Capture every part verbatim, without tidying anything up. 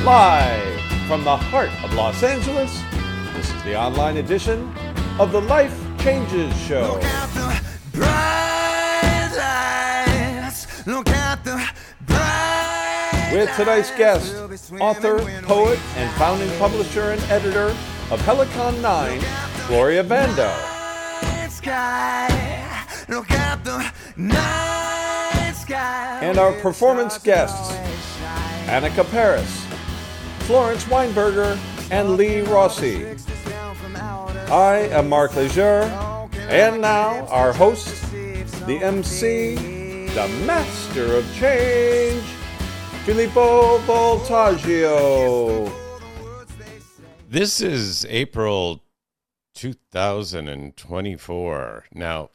Live from the heart of Los Angeles, this is the online edition of the Life Changes Show. Look at the bright lights. Look at the bright With tonight's guest, author, poet, and founding publisher and editor of Helicon nine, Gloria Vando. sky. Look at the night sky. And our performance guests, Annika Paris, Florence Weinberger, and Lee Rossi. I am Mark Leger, and now our host, the M C, the master of change, Filippo Voltaggio. This is April two thousand twenty-four. Now,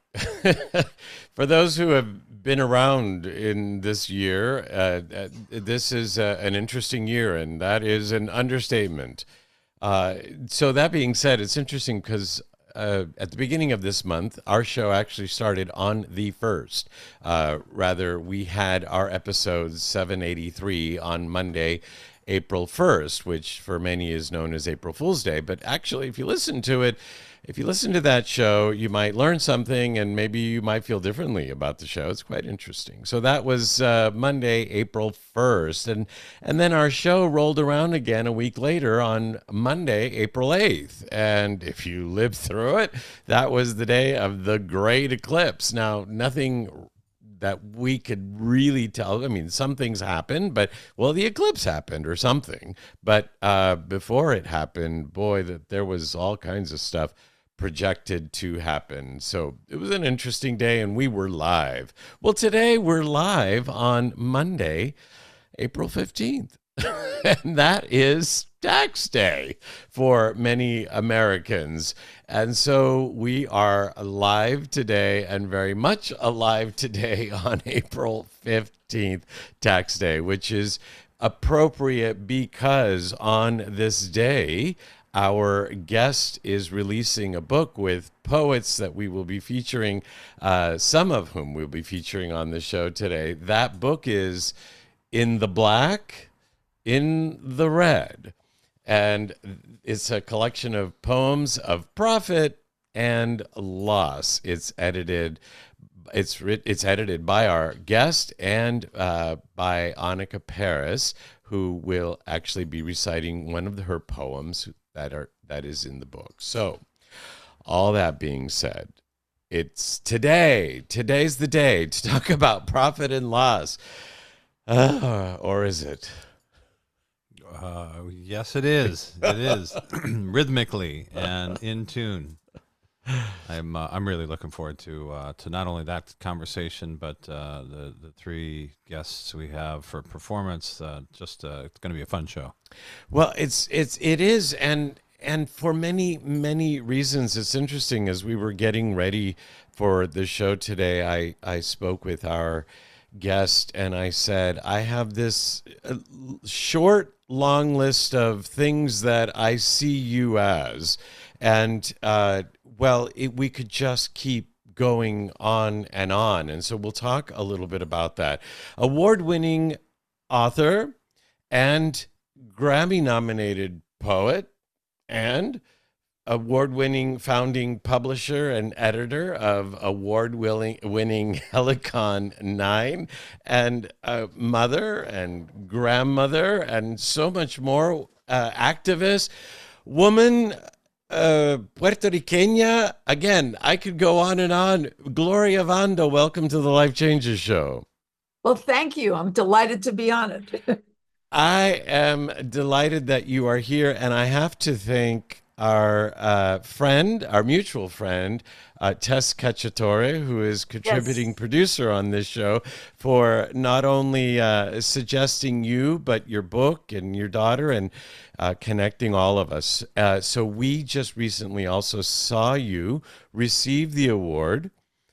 for those who have been around in this year, uh, uh, this is uh, an interesting year, and that is an understatement. Uh, so that being said, it's interesting because uh, at the beginning of this month, our show actually started on the first. Uh, rather, we had our episode seven eighty-three on Monday, April first, which for many is known as April Fool's Day. But actually, if you listen to it, if you listen to that show, you might learn something, and maybe you might feel differently about the show. It's quite interesting. So that was uh, Monday, April first. And, and then our show rolled around again a week later on Monday, April eighth. And if you lived through it, that was the day of the great eclipse. Now, nothing that we could really tell. I mean, some things happened, but, well, the eclipse happened or something. But uh, before it happened, boy, that there was all kinds of stuff projected to happen. So it was an interesting day, and we were live. Well, today we're live on Monday, April fifteenth. And that is tax day for many Americans. And so we are alive today, and very much alive today on April fifteenth, tax day, which is appropriate because on this day, our guest is releasing a book with poets that we will be featuring, uh, some of whom we'll be featuring on the show today. That book is In the Black, in the Red. And it's a collection of poems of profit and loss. It's edited It's writ- it's edited by our guest and uh, by Annika Paris, who will actually be reciting one of her poems that are that is in the book. So, all that being said, it's today. Today's the day to talk about profit and loss. Uh, or is it? Uh, yes, it is. It is rhythmically and in tune. I'm uh, I'm really looking forward to uh, to not only that conversation, but uh, the the three guests we have for performance. Uh, just uh, it's going to be a fun show. Well, it's it's it is, and and for many many reasons, it's interesting. As we were getting ready for the show today, I I spoke with our guest, and I said, I have this uh, short, long list of things that I see you as, and uh, well, it, we could just keep going on and on. And so we'll talk a little bit about that. Award-winning author and Grammy-nominated poet and award-winning founding publisher and editor of award-winning Helicon nine, and a mother and grandmother and so much more, uh, activist, woman, uh, Puerto Riqueña. Again, I could go on and on. Gloria Vando, welcome to the Life Changes Show. Well, thank you. I'm delighted to be on it. I am delighted that you are here, and I have to thank our uh, friend, our mutual friend, uh, Tess Cacciatore, who is contributing Yes. producer on this show, for not only uh, suggesting you, but your book and your daughter, and uh, connecting all of us. Uh, so we just recently also saw you receive the award,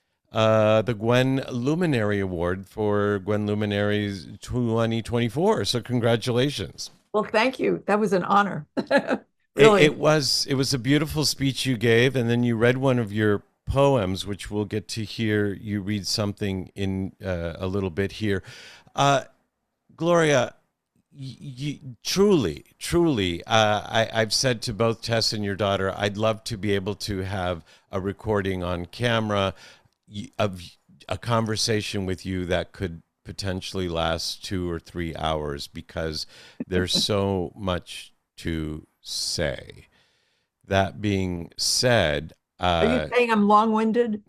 uh, the Gwen Luminary Award for Gwen Luminaries twenty twenty-four. So congratulations. Well, thank you. That was an honor. It, Really. it was it was a beautiful speech you gave, and then you read one of your poems, which we'll get to hear you read something in uh, a little bit here. Uh, Gloria, you, truly, truly, uh, I, I've said to both Tess and your daughter, I'd love to be able to have a recording on camera of a conversation with you that could potentially last two or three hours because there's so much to say. That being said, Are you uh, saying I'm long-winded?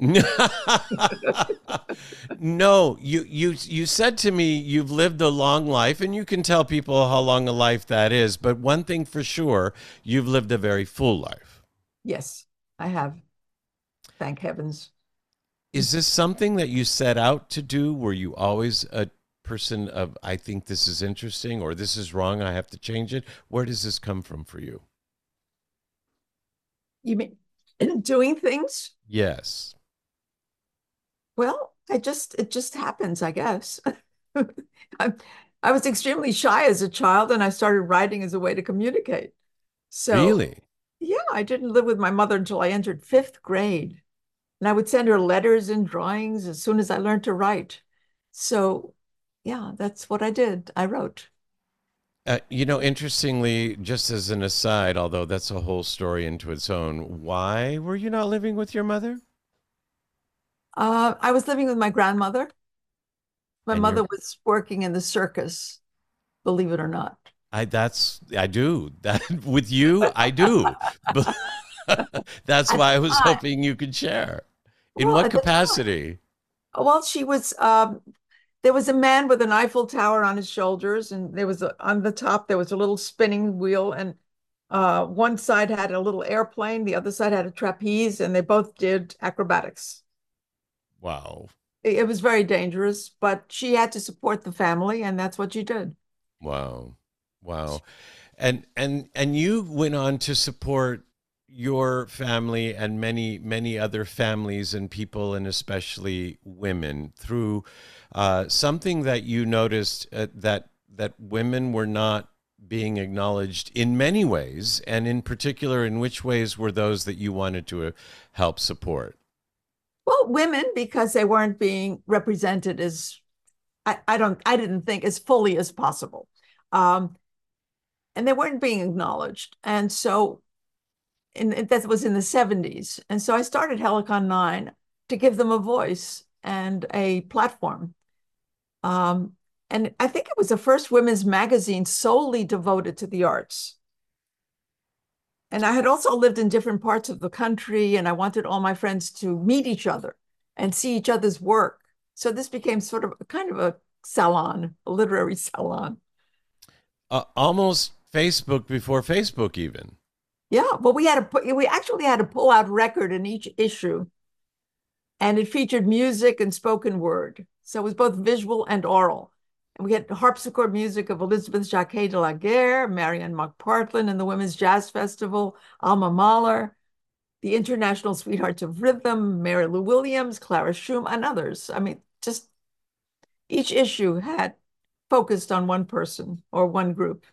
no, you you you said to me you've lived a long life, and you can tell people how long a life that is. But one thing for sure, you've lived a very full life. Yes, I have. Thank heavens. Is this something that you set out to do? Were you always a person of, I think this is interesting, or this is wrong, I have to change it? Where does this come from for you? You mean doing things? Yes. Well, I just it just happens, I guess. I, I was extremely shy as a child, and I started writing as a way to communicate. So, Really? yeah, I didn't live with my mother until I entered fifth grade. And I would send her letters and drawings as soon as I learned to write. So, yeah, that's what I did. I wrote. Uh, you know, interestingly, just as an aside, although that's a whole story into its own, why were you not living with your mother? Uh, I was living with my grandmother. My And mother your was working in the circus, believe it or not. I that's I do that with you. I do. But that's At why I the was time, hoping you could share. In well, what at the time, capacity? well, she was, um, there was a man with an Eiffel Tower on his shoulders, and there was a, on the top, there was a little spinning wheel, and uh, one side had a little airplane, the other side had a trapeze, and they both did acrobatics. Wow. It, it was very dangerous, but she had to support the family, and that's what she did. Wow. Wow. And and and you went on to support your family and many many other families and people, and especially women, through uh, something that you noticed, uh, that that women were not being acknowledged in many ways, and in particular, in which ways were those that you wanted to uh, help support? Well, women, because they weren't being represented as, I, I don't, I didn't think as fully as possible. Um, and they weren't being acknowledged. And so in, that was in the seventies. And so I started Helicon nine to give them a voice and a platform. Um, and I think it was the first women's magazine solely devoted to the arts. And I had also lived in different parts of the country, and I wanted all my friends to meet each other and see each other's work. So this became sort of a kind of a salon, a literary salon. Uh, almost Facebook before Facebook, even. Yeah, well, we had a pu- we actually had a pull-out record in each issue, and it featured music and spoken word. So it was both visual and oral. And we had harpsichord music of Elizabeth Jacquet de la Guerre, Marianne McPartlin, and the Women's Jazz Festival, Alma Mahler, the International Sweethearts of Rhythm, Mary Lou Williams, Clara Schumann, and others. I mean, just each issue had focused on one person or one group.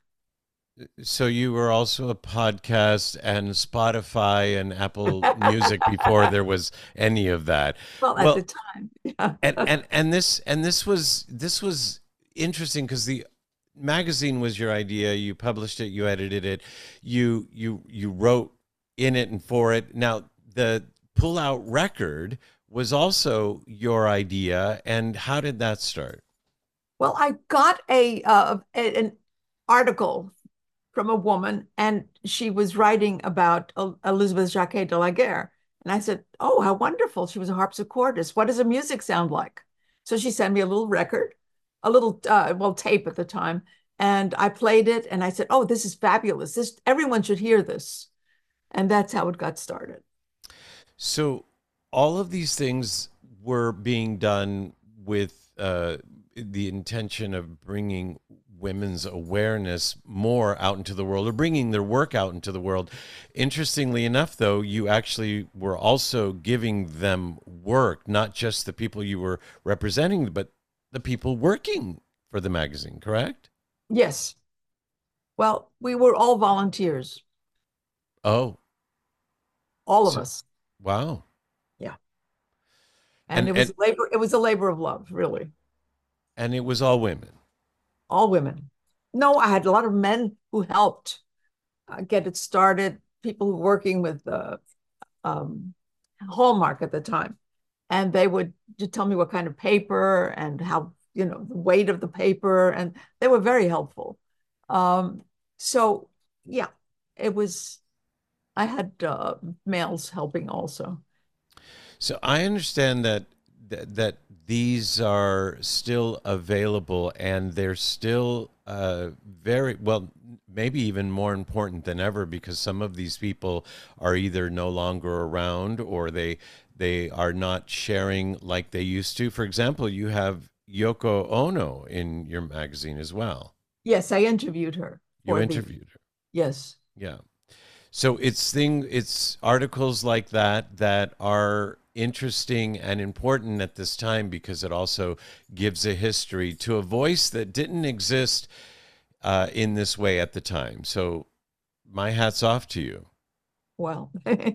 So you were also a podcast and Spotify and Apple Music before there was any of that. Well, at Well, the time, yeah. and and and this and this was this was interesting because the magazine was your idea. You published it, you edited it, you you you wrote in it and for it. Now the pull-out record was also your idea, and how did that start? Well, I got a, uh, a an article from a woman, and she was writing about Elizabeth Jacquet de la Guerre. And I said, oh, how wonderful. She was a harpsichordist. What does the music sound like? So she sent me a little record, a little, uh, well, tape at the time. And I played it, and I said, oh, this is fabulous. This, everyone should hear this. And that's how it got started. So all of these things were being done with uh, the intention of bringing women's awareness more out into the world, or bringing their work out into the world. Interestingly enough, though, you actually were also giving them work, not just the people you were representing, but the people working for the magazine, correct? Yes. Well, we were all volunteers, Oh, all of so, us. wow. Yeah. And, And, it was and, labor, it was a labor of love, really. and it was all women. All women. No, I had a lot of men who helped uh, get it started, people who were working with uh, um, Hallmark at the time. And they would just tell me what kind of paper and how, you know, the weight of the paper. And they were very helpful. Um, so, yeah, it was, I had uh, males helping also. So I understand that that, that these are still available and they're still uh, very well, maybe even more important than ever because some of these people are either no longer around or they they are not sharing like they used to. For example, you have Yoko Ono in your magazine as well. Yes, I interviewed her. You for the- interviewed her. Yes. Yeah. So it's thing it's articles like that that are interesting and important at this time because it also gives a history to a voice that didn't exist uh, in this way at the time. So my hat's off to you. Well,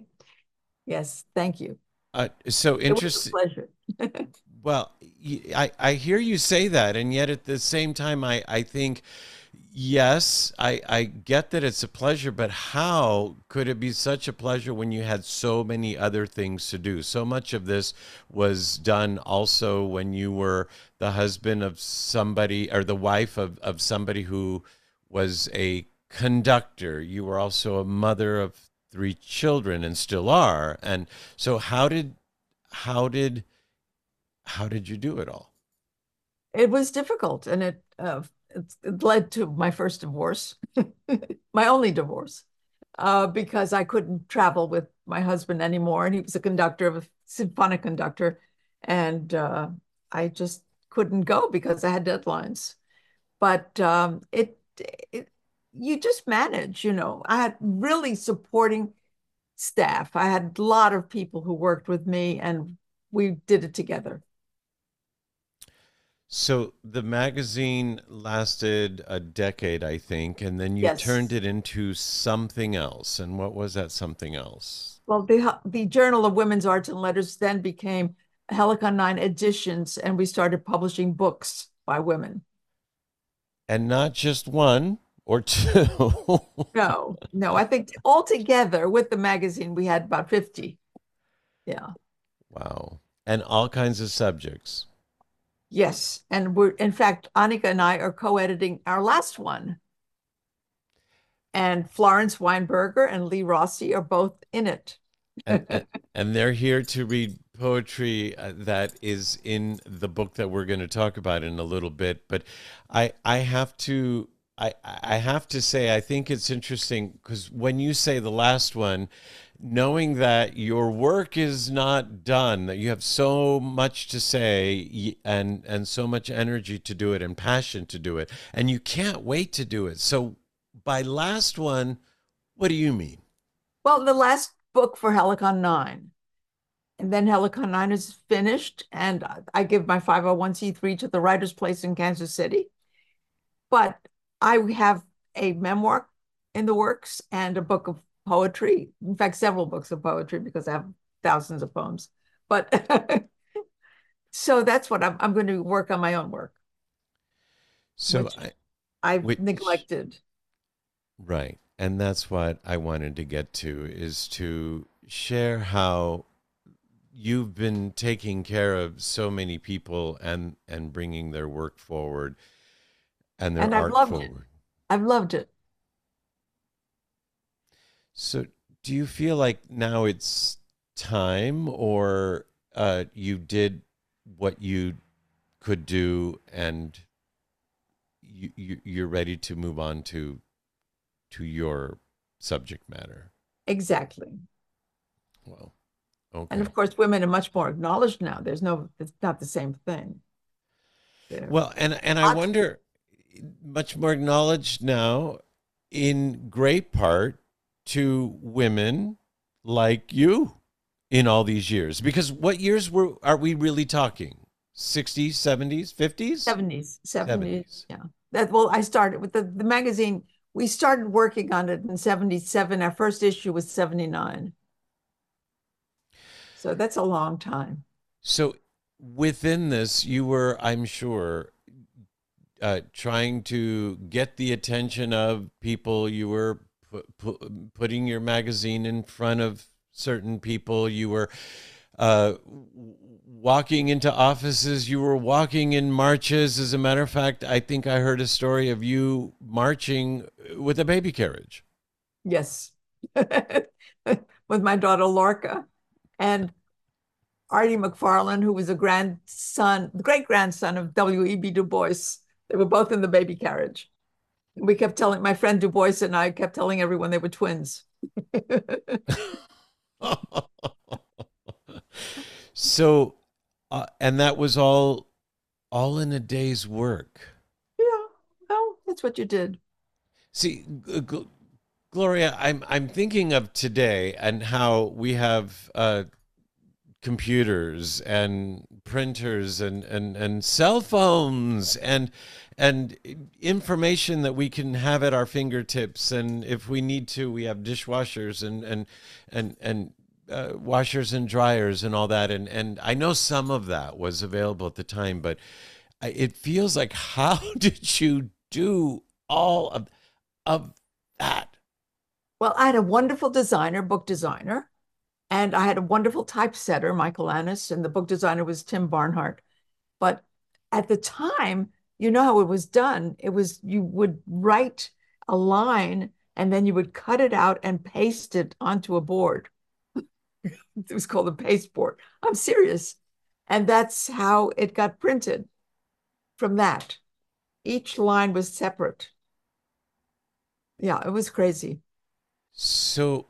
yes, thank you. Uh, so It was a interesting. pleasure. Well, y- I, I hear you say that, and yet at the same time, I, I think, yes, I, I get that it's a pleasure, but how could it be such a pleasure when you had so many other things to do? So much of this was done also when you were the husband of somebody or the wife of, of somebody who was a conductor. You were also a mother of three children and still are. And so how did how did how did you do it all? It was difficult, and it uh, it, it led to my first divorce, my only divorce, uh, because I couldn't travel with my husband anymore, and he was a conductor of a symphonic conductor, and uh, I just couldn't go because I had deadlines. But um, it, it you just manage, you know. I had really supporting staff. I had a lot of people who worked with me, and we did it together. So the magazine lasted a decade, I think, and then you Yes. turned it into something else. And what was that something else? Well, the the Journal of Women's Arts and Letters then became Helicon Nine Editions, and we started publishing books by women. And not just one or two. No, no, I think altogether with the magazine we had about fifty. Yeah. Wow. And all kinds of subjects. Yes. And we're, in fact, Annika and I are co-editing our last one. And Florence Weinberger and Lee Rossi are both in it. And, and, and they're here to read poetry uh, that is in the book that we're going to talk about in a little bit. But I, I have to, I, I have to say, I think it's interesting because when you say the last one, knowing that your work is not done, that you have so much to say y- and and so much energy to do it and passion to do it, and you can't wait to do it. So by last one, what do you mean? Well, the last book for Helicon Nine. And then Helicon Nine is finished, and I give my five oh one c three to the Writers Place in Kansas City. But I have a memoir in the works and a book of poetry. In fact, several books of poetry because I have thousands of poems. But so that's what I'm, I'm going to work on my own work, So which I, I've which- neglected. right. And that's what I wanted to get to is to share how you've been taking care of so many people and and bringing their work forward and their And I've art loved it. forward. I've loved it. So do you feel like now it's time or uh, you did what you could do and you, you, you're ready to move on to to your subject matter? Exactly. Well, okay. And of course, women are much more acknowledged now. There's no, it's not the same thing. They're- Well, and and I Lots- wonder, much more acknowledged now, in great part to women like you in all these years. Because what years were are we really talking? sixties, seventies, fifties? seventies, seventies. seventies. Yeah. That, well, I started with the, the magazine. We started working on it in seventy-seven. Our first issue was seventy-nine. So that's a long time. So within this, you were, I'm sure, uh, trying to get the attention of people. You were pu- pu- putting your magazine in front of certain people. You were uh, walking into offices. You were walking in marches. As a matter of fact, I think I heard a story of you marching with a baby carriage. Yes. With my daughter Lorca. And Artie McFarland, who was a grandson, great grandson of W E B Du Bois. They were both in the baby carriage. And we kept telling, my friend Du Bois and I kept telling everyone they were twins. So, uh, and that was all, all in a day's work. Yeah, well, that's what you did. See, G- G- Gloria, I'm I'm thinking of today and how we have uh, computers and printers and, and, and cell phones and and information that we can have at our fingertips. And if we need to, we have dishwashers and and and and uh, washers and dryers and all that. And and I know some of that was available at the time, but I- it feels like, how did you do all of of that? Well, I had a wonderful designer, book designer, and I had a wonderful typesetter, Michael Annis, and the book designer was Tim Barnhart. But at the time, you know how it was done. It was, you would write a line and then you would cut it out and paste it onto a board. It was called a paste board. I'm serious. And that's how it got printed from that. Each line was separate. Yeah, it was crazy. So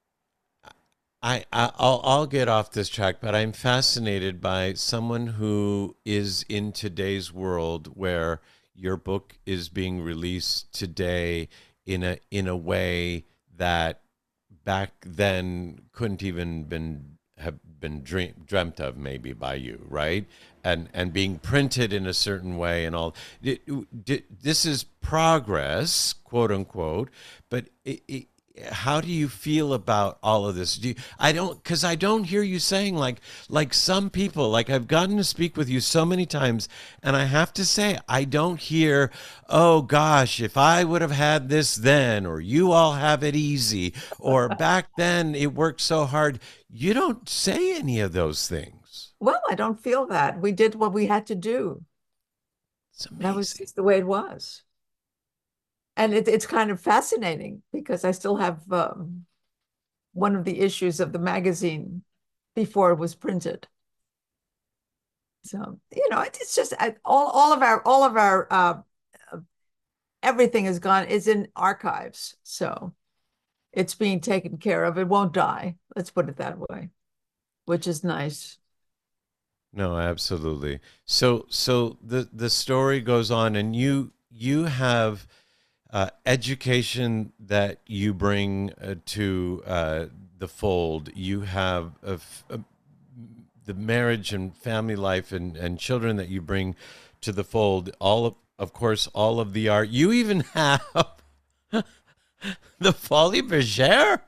I, I I'll I'll get off this track, but I'm fascinated by someone who is in today's world where your book is being released today in a in a way that back then couldn't even been have been dream, dreamt of, maybe by you, right? And and being printed in a certain way and all. It, it, this is progress, quote unquote, but it, it, how do you feel about all of this? Do you, I don't, because I don't hear you saying like like some people. Like, I've gotten to speak with you so many times, and I have to say, I don't hear, oh gosh, if I would have had this then, or you all have it easy, or back then it worked so hard. You don't say any of those things. Well, I don't feel that. We did what we had to do. It's amazing. That was just the way it was. And it, it's kind of fascinating because I still have um, one of the issues of the magazine before it was printed. So, you know, it's just all, all of our, all of our, uh, everything is gone, is in archives. So it's being taken care of. It won't die. Let's put it that way, which is nice. No, absolutely. So, so the the story goes on, and you you have uh, education that you bring uh, to uh, the fold. You have a f- a- the marriage and family life and, and children that you bring to the fold. All of, of course, all of the art. You even have the Folies Bergère.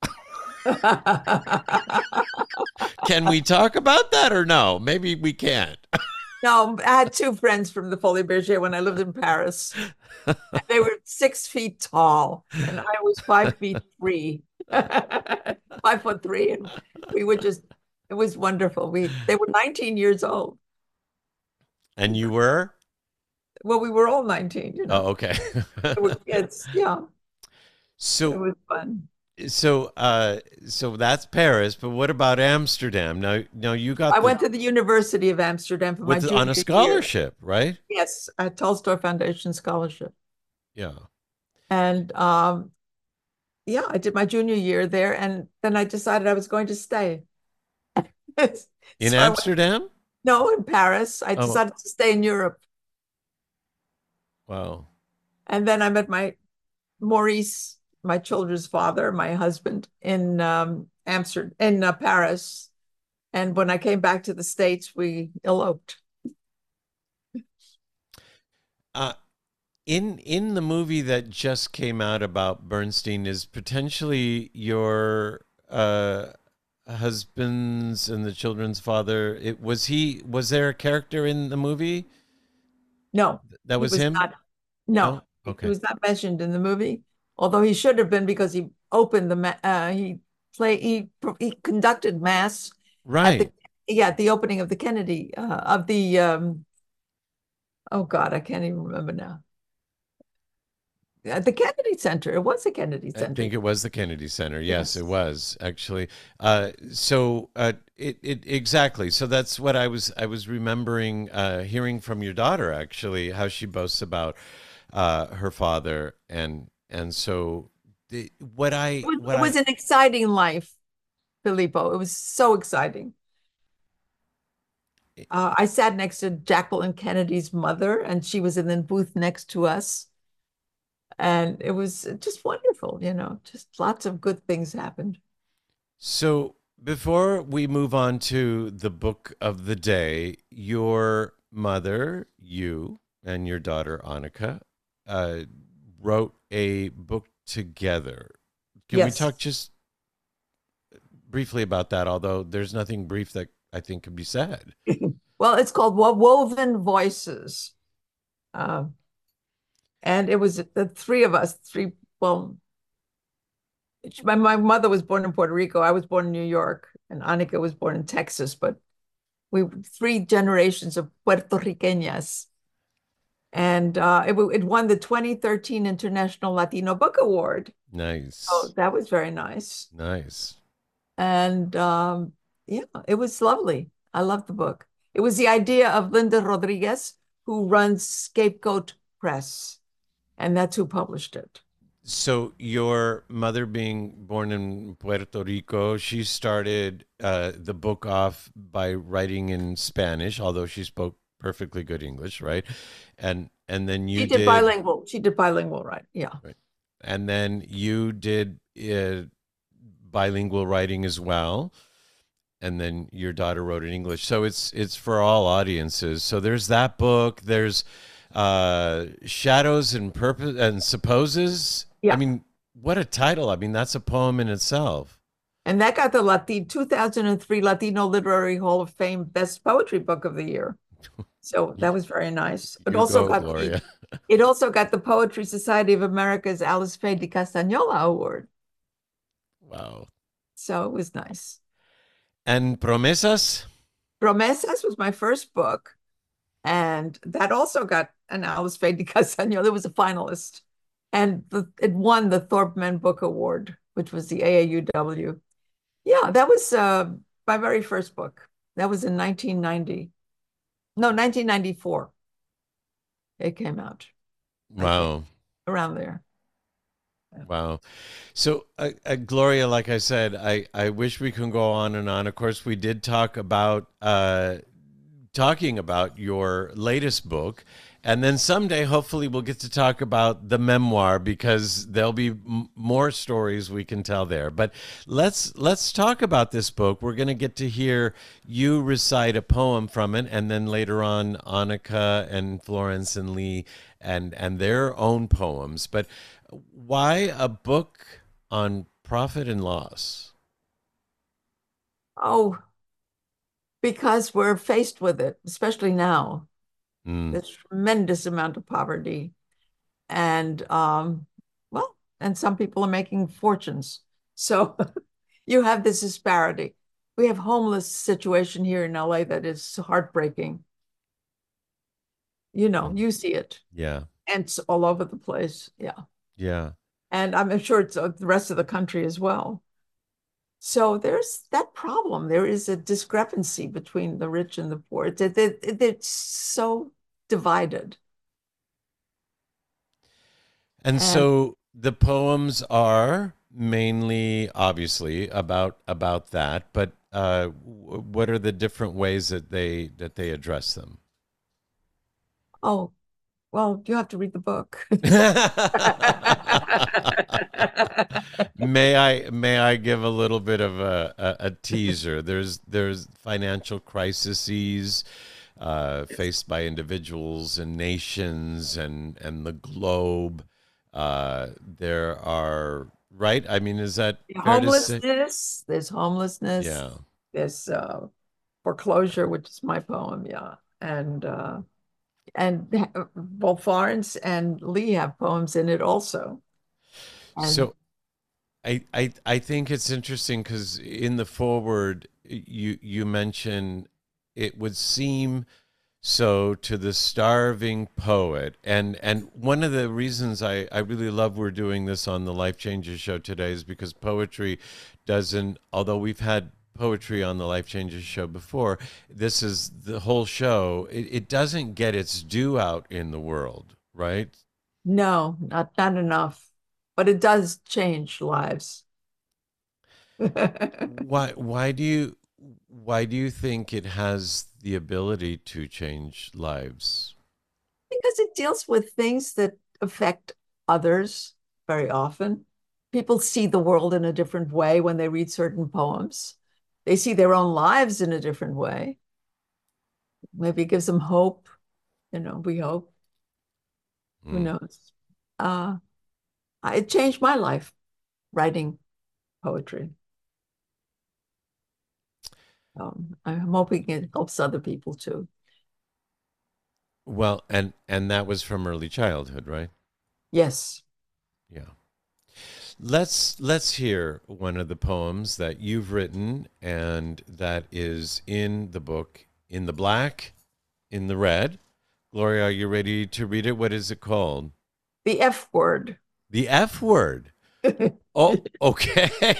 Can we talk about that or no? Maybe we can't. No, I had two friends from the Folies Bergère when I lived in Paris. And they were six feet tall, and I was five feet three, five foot three, and we were just. It was wonderful. We they were nineteen years old. And you were? Well, we were all nineteen. You know, Oh, okay. we were kids. Yeah, it So, was fun. so, uh, so that's Paris. But what about Amsterdam? Now, now you got. I the, went to the University of Amsterdam for my with, junior on a year. scholarship, right? Yes, a Tolstoy Foundation scholarship. Yeah. And um, yeah, I did my junior year there, and then I decided I was going to stay. In So I went- Amsterdam? no, in Paris. I Oh. decided to stay in Europe. Wow. And then I met my Maurice, my children's father, my husband, in um, Amsterdam, in uh, Paris. And when I came back to the States, we eloped. Uh, in in the movie that just came out about Bernstein, is potentially your uh, husband's and the children's father. It was he. Was there a character in the movie? No, That he was was him? not. No, No? he Okay. was not mentioned in the movie, although he should have been because he opened the ma- uh, he play he he conducted mass at the Right. yeah at the opening of the Kennedy uh, of the um oh God, I can't even remember now. At the Kennedy Center. It was the Kennedy I Center. think it was the Kennedy Center. Yes, it Yes. was actually. Uh, so uh, it, it exactly. So that's what I was I was remembering uh, hearing from your daughter actually how she boasts about uh, her father and and so the, what It I was, what it was I an exciting life, Filippo. It was so exciting. Uh, I sat next to Jacqueline Kennedy's mother, and she was in the booth next to us. And it was just wonderful, you know, just lots of good things happened. so before we move on to the book of the day, your mother, you, and your daughter Annika uh, wrote a book together. Can we Yes. talk just briefly about that? Although there's nothing brief that I think can be said. Well, it's called Wo- Woven Voices. Uh, and it was the three of us, three, well, my, my mother was born in Puerto Rico. I was born in New York, and Annika was born in Texas, but we three generations of Puerto Ricanas. And uh, it, it won the twenty thirteen International Latino Book Award. Nice, Oh, that was very nice. nice. And um, yeah, it was lovely. I loved the book. It was the idea of Linda Rodriguez, who runs Scapegoat Press, and that's who published it. So your mother being born in Puerto Rico, she started uh, the book off by writing in Spanish, although she spoke perfectly good English, right? And and then She you did did, bilingual. She did bilingual, right? Yeah. right, and then you did uh, bilingual writing as well. And then your daughter wrote in English. So it's it's for all audiences. So there's that book. There's uh, Shadows and Purpose and Supposes. I Yeah. mean, what a title! I mean, that's a poem in itself. And that got the Latin two thousand three Latino Literary Hall of Fame Best Poetry Book of the Year. So that was very nice. It You also go, got the Gloria. it also got the Poetry Society of America's Alice Faye de Castagnola Award. Wow. So it was nice. And Promesas. Promesas was my first book, and that also got an Alice Faye de Castagnola. It was a finalist, and the, it won the Thorpe Men Book Award, which was the A A U W. Yeah, that was uh, my very first book. That was in nineteen ninety. No, nineteen ninety-four. It came out, I think, Wow. around there. Wow. So, uh, uh, Gloria, like I said, I, I wish we could go on and on. Of course, we did talk about uh, talking about your latest book. And then someday, hopefully, we'll get to talk about the memoir because there'll be m- more stories we can tell there. But let's let's talk about this book. We're going to get to hear you recite a poem from it, and then later on, Annika and Florence and Lee and and their own poems. But why a book on profit and loss? Oh, because we're faced with it, especially now. Mm, This tremendous amount of poverty. And um, well, and some people are making fortunes. So you have this disparity. We have homeless situation here in L A that is heartbreaking. You know, you see it, yeah, and it's all over the place. Yeah. yeah. And I'm sure it's uh, the rest of the country as well. So there's that problem. There is a discrepancy between the rich and the poor. It's, it, it, it's so divided. And And so the poems are mainly, obviously, about about that. But uh, w- what are the different ways that they that they address them? oh, well, you have to read the book. May I may I give a little bit of a, a, a teaser? There's there's financial crises uh, faced by individuals and nations and and the globe. Uh, there are right. I mean, is that fair to say? Homelessness, there's homelessness, Yeah. there's uh, foreclosure, which is my poem, yeah. And uh, And uh, both Florence and Lee have poems in it also. And So I I I think it's interesting because in the foreword you you mention it would seem so to the starving poet, and and one of the reasons I I really love we're doing this on the Life Changes show today is because poetry doesn't, although we've had poetry on the Life Changes show before, this is the whole show. It, it doesn't get its due out in the world, right? no, not not enough, but it does change lives. Why why do you why do you think it has the ability to change lives? Because it deals with things that affect others very often. People see the world in a different way when they read certain poems. They see their own lives in a different way. Maybe it gives them hope. You know, we hope. Who Mm. knows? Uh, it changed my life writing poetry. Um, I'm hoping it helps other people too. Well, and and that was from early childhood, right? Yes. Yeah. Let's let's hear one of the poems that you've written and that is in the book, In the Black, in the Red. Gloria, are you ready to read it? What is it called? The F word. The F word. Oh, okay.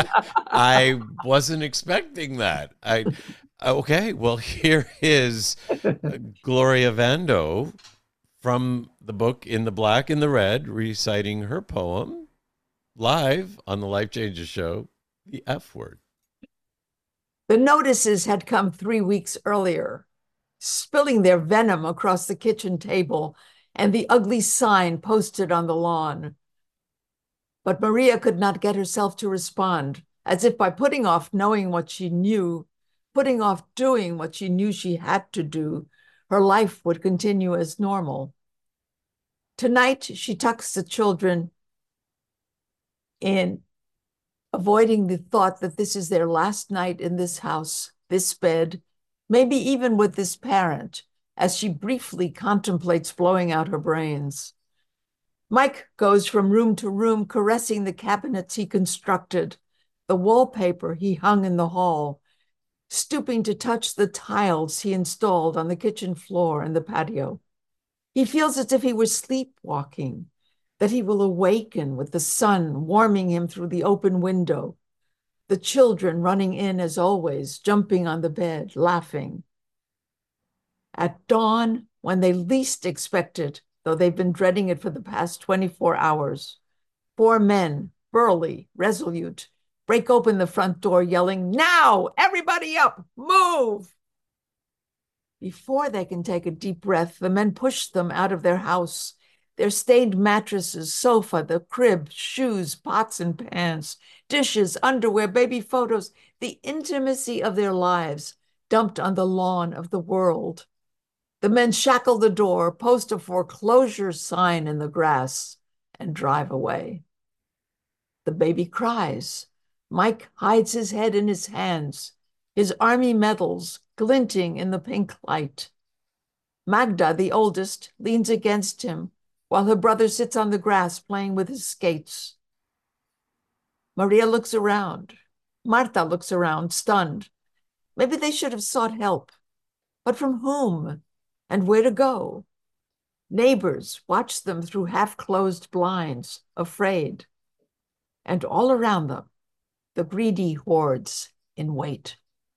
I wasn't expecting that. I okay. Well, here is Gloria Vando from the book In the Black, in the Red, reciting her poem live on the Life Changes show, The F Word. The notices had come three weeks earlier, spilling their venom across the kitchen table and the ugly sign posted on the lawn. But Maria could not get herself to respond, as if by putting off knowing what she knew, putting off doing what she knew she had to do, her life would continue as normal. Tonight, she tucks the children in, avoiding the thought that this is their last night in this house, this bed, maybe even with this parent, as she briefly contemplates blowing out her brains. Mike goes from room to room, caressing the cabinets he constructed, the wallpaper he hung in the hall, stooping to touch the tiles he installed on the kitchen floor and the patio. He feels as if he were sleepwalking, that he will awaken with the sun warming him through the open window, the children running in as always, jumping on the bed, laughing. At dawn, when they least expect it, though they've been dreading it for the past twenty-four hours, four men, burly, resolute, break open the front door yelling, "Now, everybody up, move!" Before they can take a deep breath, the men push them out of their house, their stained mattresses, sofa, the crib, shoes, pots and pans, dishes, underwear, baby photos, the intimacy of their lives dumped on the lawn of the world. The men shackle the door, post a foreclosure sign in the grass, and drive away. The baby cries. Mike hides his head in his hands, his army medals glinting in the pink light. Magda, the oldest, leans against him, while her brother sits on the grass playing with his skates. Maria looks around. Marta looks around, stunned. Maybe they should have sought help. But from whom? And where to go? Neighbors watch them through half-closed blinds, afraid. And all around them, the greedy hordes in wait.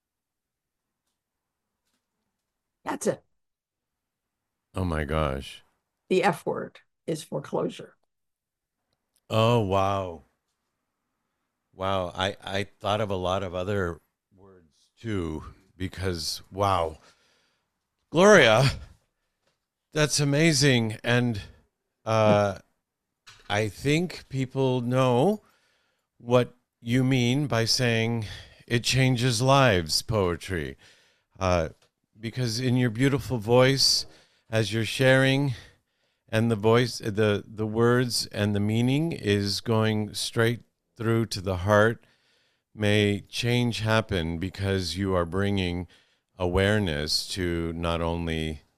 That's it. Oh my gosh. The F word is foreclosure. Oh, wow. Wow. I, I thought of a lot of other words too, because, wow. Gloria, that's amazing. And uh, I think people know what you mean by saying it changes lives, poetry. Uh, because in your beautiful voice, as you're sharing, and the voice, the, the words and the meaning is going straight through to the heart, may change happen because you are bringing awareness to not only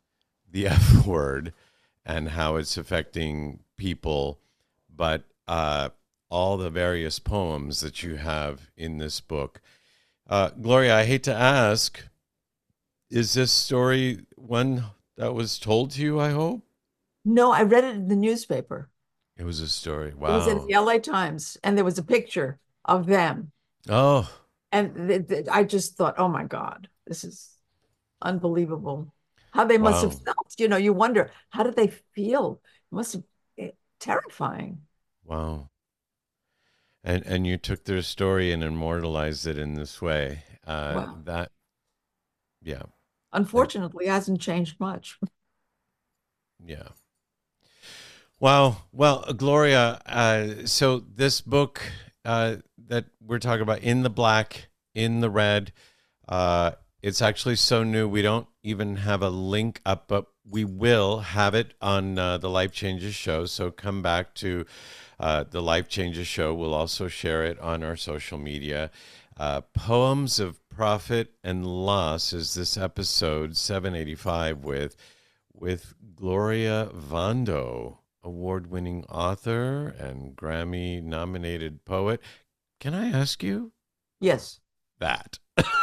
the F word and how it's affecting people, but uh, all the various poems that you have in this book. Uh, Gloria, I hate to ask, is this story one that was told to you, I hope? No, I read it in the newspaper. It was a story. Wow. It was in the L A Times, and there was a picture of them. Oh. And th- th- I just thought, oh my God, this is unbelievable. How they must Wow. have felt. You know, you wonder, how did they feel? It must have been terrifying. Wow. And and you took their story and immortalized it in this way. Uh, Wow. That, yeah. Unfortunately, it hasn't changed much. Yeah. Wow. Well, Gloria, uh, so this book uh, that we're talking about, In the Black, In the Red, uh, it's actually so new we don't even have a link up, but we will have it on uh, the Life Changes show. So come back to uh, the Life Changes show. We'll also share it on our social media. Uh, Poems of Profit and Loss is this episode seven eighty-five with with Gloria Vando, award-winning author and Grammy-nominated poet. Can I ask you Yes. that?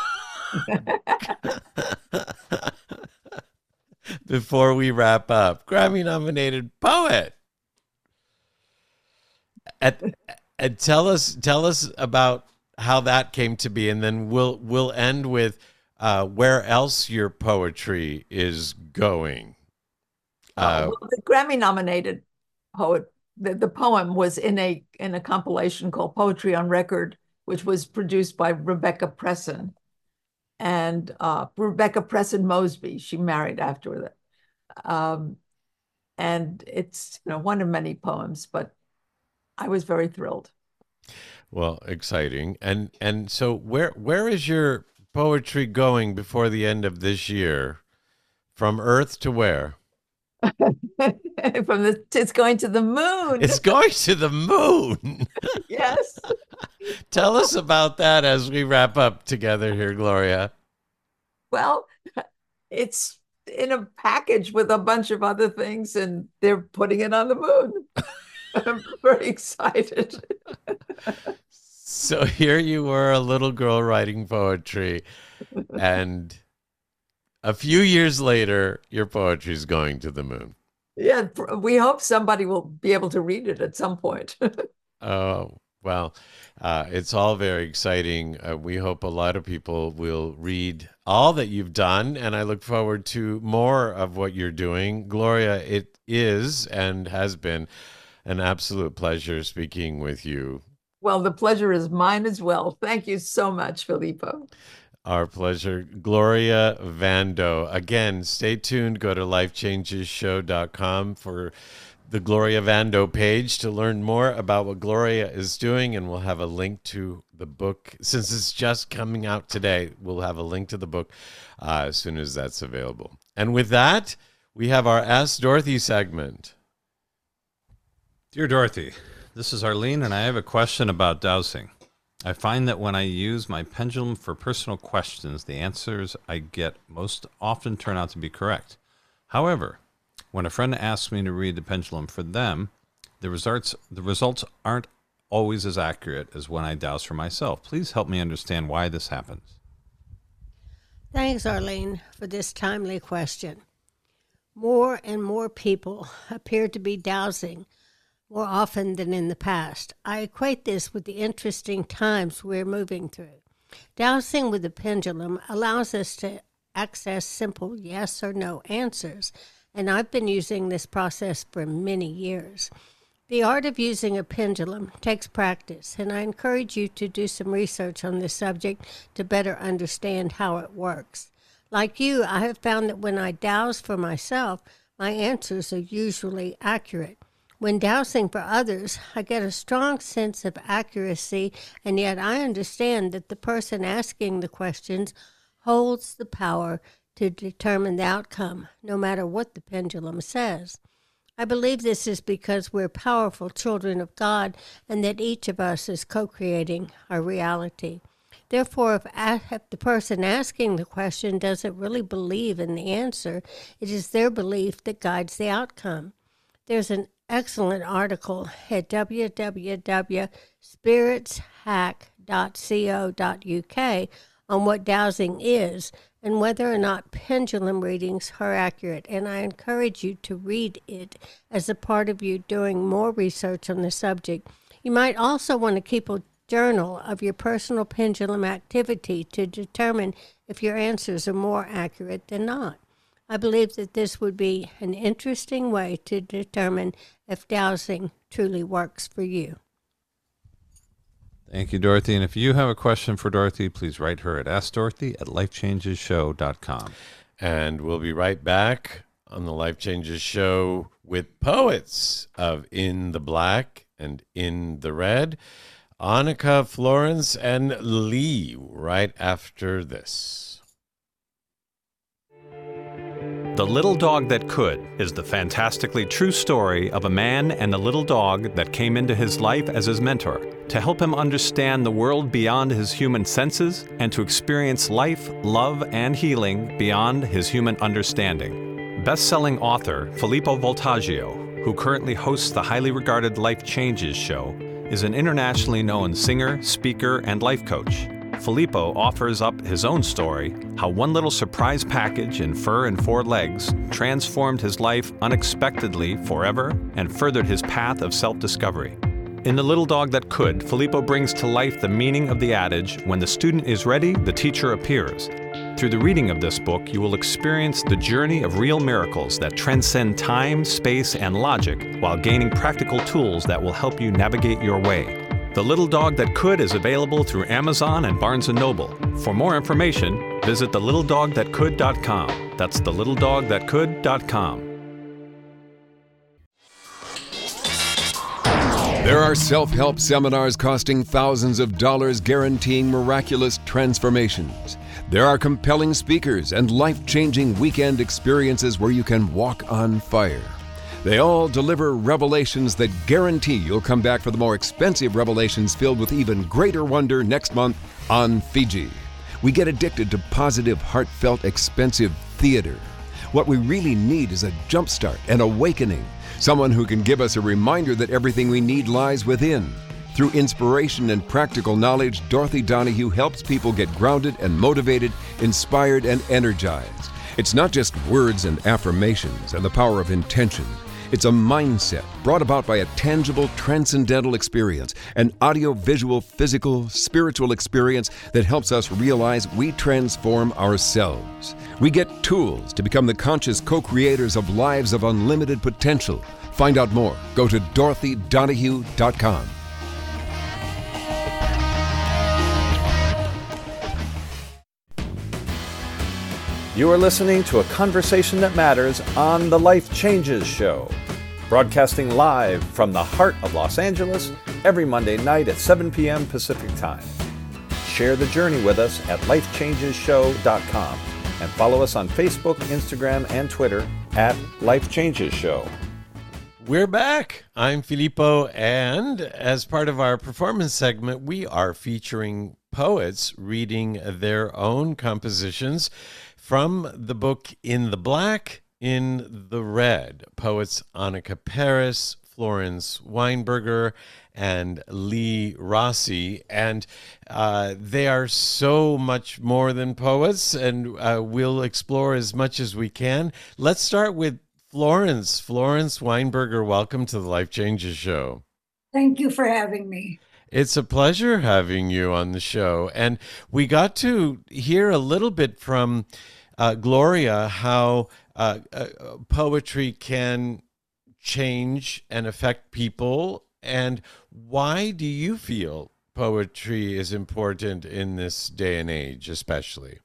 Before we wrap up, Grammy-nominated poet. And, and tell us, tell us about how that came to be, and then we'll we'll end with uh, where else your poetry is going. Uh, well, the Grammy-nominated poet, the, the poem was in a in a compilation called Poetry on Record, which was produced by Rebecca Presson. And uh, Rebecca Presson Mosby, she married after that. Um, and it's, you know, one of many poems, but I was very thrilled. Well, exciting. And and so where where is your poetry going before the end of this year? From Earth to where? From the it's going to the moon. It's going to the moon. Yes. Tell us about that as we wrap up together here, Gloria. Well, it's in a package with a bunch of other things, and they're putting it on the moon. I'm very excited. So here you were, a little girl writing poetry, and a few years later, your poetry is going to the moon. Yeah, we hope somebody will be able to read it at some point. Oh, well, uh, it's all very exciting. Uh, we hope a lot of people will read all that you've done, and I look forward to more of what you're doing. Gloria, it is and has been an absolute pleasure speaking with you. Well, the pleasure is mine as well. Thank you so much, Filippo. Our pleasure. Gloria Vando. Again, stay tuned. Go to life changes show dot com for the Gloria Vando page to learn more about what Gloria is doing, and we'll have a link to the book. Since it's just coming out today, we'll have a link to the book uh, as soon as that's available. And with that, we have our Ask Dorothy segment. Dear Dorothy, this is Arlene, and I have a question about dowsing. I find that when I use my pendulum for personal questions, the answers I get most often turn out to be correct. However, when a friend asks me to read the pendulum for them, the results the results aren't always as accurate as when I dowse for myself. Please help me understand why this happens. Thanks, Arlene, for this timely question. More and more people appear to be dowsing more often than in the past. I equate this with the interesting times we're moving through. Dowsing with the pendulum allows us to access simple yes or no answers, and I've been using this process for many years. The art of using a pendulum takes practice, and I encourage you to do some research on this subject to better understand how it works. Like you, I have found that when I dowse for myself, my answers are usually accurate. When dowsing for others, I get a strong sense of accuracy, and yet I understand that the person asking the questions holds the power to determine the outcome, no matter what the pendulum says. I believe this is because we're powerful children of God, and that each of us is co-creating our reality. Therefore, if, a- if the person asking the question doesn't really believe in the answer, it is their belief that guides the outcome. There's an excellent article at w w w dot spirits hack dot co dot u k on what dowsing is and whether or not pendulum readings are accurate, and I encourage you to read it as a part of you doing more research on the subject. You might also want to keep a journal of your personal pendulum activity to determine if your answers are more accurate than not. I believe that this would be an interesting way to determine if dowsing truly works for you. Thank you, Dorothy. And if you have a question for Dorothy, please write her at ask dorothy at life changes show dot com. And we'll be right back on the Life Changes Show with poets of In the Black and In the Red, Annika, Florence, and Lee, right after this. The Little Dog That Could is the fantastically true story of a man and a little dog that came into his life as his mentor to help him understand the world beyond his human senses and to experience life, love, and healing beyond his human understanding. Best-selling author Filippo Voltaggio, who currently hosts the highly regarded Life Changes show, is an internationally known singer, speaker, and life coach. Filippo offers up his own story, how one little surprise package in fur and four legs transformed his life unexpectedly forever and furthered his path of self-discovery. In The Little Dog That Could, Filippo brings to life the meaning of the adage, when the student is ready, the teacher appears. Through the reading of this book, you will experience the journey of real miracles that transcend time, space, and logic while gaining practical tools that will help you navigate your way. The Little Dog That Could is available through Amazon and Barnes and Noble. For more information, visit the little dog that could dot com. That's the little dog that could dot com. There are self-help seminars costing thousands of dollars guaranteeing miraculous transformations. There are compelling speakers and life-changing weekend experiences where you can walk on fire. They all deliver revelations that guarantee you'll come back for the more expensive revelations filled with even greater wonder next month on Fiji. We get addicted to positive, heartfelt, expensive theater. What we really need is a jumpstart, an awakening, someone who can give us a reminder that everything we need lies within. Through inspiration and practical knowledge, Dorothy Donahue helps people get grounded and motivated, inspired and energized. It's not just words and affirmations and the power of intention. It's a mindset brought about by a tangible, transcendental experience, an audio-visual, physical, spiritual experience that helps us realize we transform ourselves. We get tools to become the conscious co-creators of lives of unlimited potential. Find out more. Go to dorothy donahue dot com. You are listening to a conversation that matters on The Life Changes Show, broadcasting live from the heart of Los Angeles every Monday night at seven p.m. Pacific Time. Share the journey with us at life changes show dot com and follow us on Facebook, Instagram, and Twitter at Life Changes Show. We're back. I'm Filippo, and as part of our performance segment, we are featuring poets reading their own compositions from the book In the Black, In the Red. Poets Annika Paris, Florence Weinberger, and Lee Rossi. And uh, they are so much more than poets, and uh, we'll explore as much as we can. Let's start with Florence. Florence Weinberger, welcome to the Life Changes Show. Thank you for having me. It's a pleasure having you on the show. And we got to hear a little bit from uh, Gloria how uh, uh, poetry can change and affect people. And why do you feel poetry is important in this day and age, especially?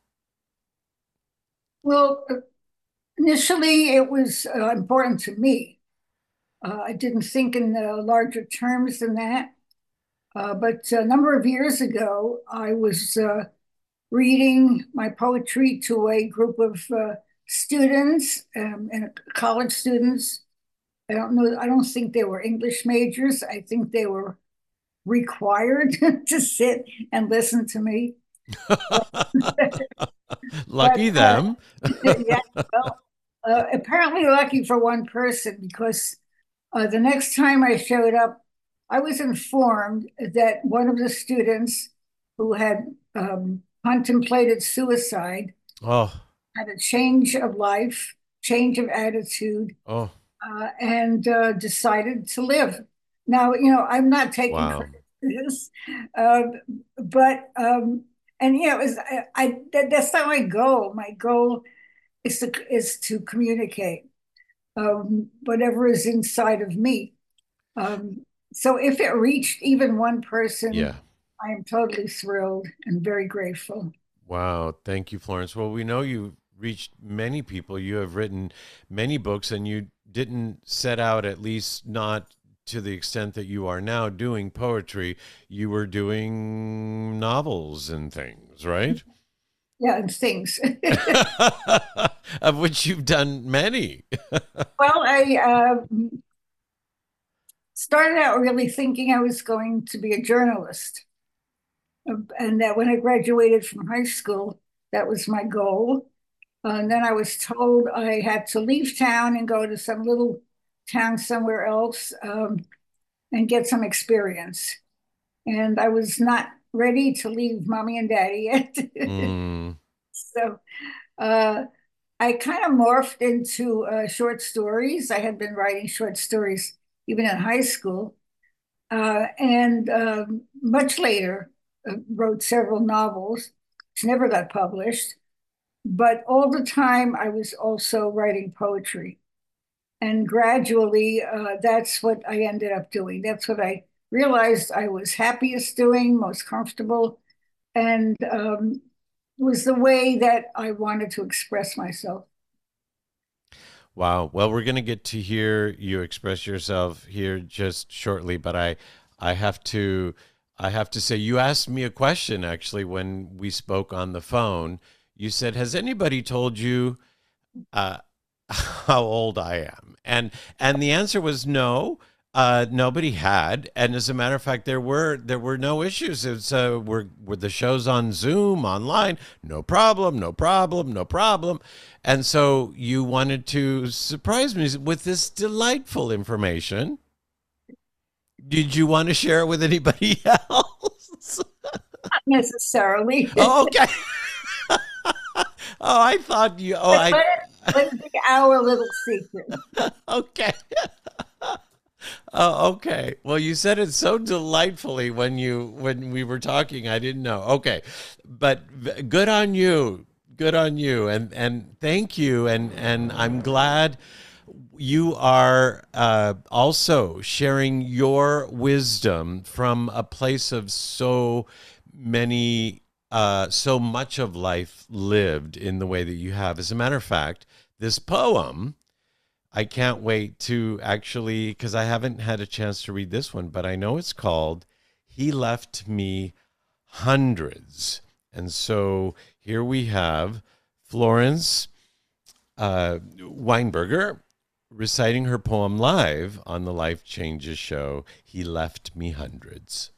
Well, initially it was uh, important to me. Uh, I didn't think in the larger terms than that. Uh, but a number of years ago, I was uh, reading my poetry to a group of uh, students um, and college students. I don't know, I don't think they were English majors. I think they were required to sit and listen to me. Lucky But, them. uh, yeah, well, uh, apparently lucky for one person because uh, the next time I showed up, I was informed that one of the students who had um, contemplated suicide Oh, had a change of life, change of attitude, oh, uh, and uh, decided to live. Now, you know, I'm not taking wow. credit for this, uh, but um, and you know, it was, I, I that, that's not my goal. My goal is to is to communicate um, whatever is inside of me. Um, so if it reached even one person, Yeah. I am totally thrilled and very grateful. Wow. Thank you, Florence. Well, we know you reached many people. You have written many books, and you didn't set out, at least not to the extent that you are now, doing poetry. You were doing novels and things, right? Yeah, and things. Of which you've done many. Well, I uh, started out really thinking I was going to be a journalist. And that when I graduated from high school, that was my goal. Uh, and then I was told I had to leave town and go to some little town somewhere else um, and get some experience. And I was not ready to leave mommy and daddy yet. Mm. So uh, I kind of morphed into uh, short stories. I had been writing short stories even in high school. Uh, and um, much later, uh, wrote several novels, which never got published. But all the time, I was also writing poetry. And gradually, uh, that's what I ended up doing. That's what I realized I was happiest doing, most comfortable, and um, was the way that I wanted to express myself. Wow. Well, we're going to get to hear you express yourself here just shortly, but I, I have to, I have to say, you asked me a question actually when we spoke on the phone. You said, "Has anybody told you uh, how old I am?" And and the answer was no. Uh, nobody had, and as a matter of fact, there were there were no issues. It's uh, were were the shows on Zoom online, no problem, no problem, no problem. And so you wanted to surprise me with this delightful information. Did you want to share it with anybody else? Not necessarily. Oh, okay. Oh, I thought you. Oh, I. Let it, let it be our little secret. Okay. Oh, okay. Well, you said it so delightfully when you when we were talking. I didn't know. Okay, but v- good on you. Good on you. And and thank you. And and I'm glad you are uh, also sharing your wisdom from a place of so many, uh, so much of life lived in the way that you have. As a matter of fact, this poem, I can't wait to actually, because I haven't had a chance to read this one, but I know it's called "He Left Me Hundreds." And so here we have Florence uh, Weinberger reciting her poem live on the Life Changes show, "He Left Me Hundreds."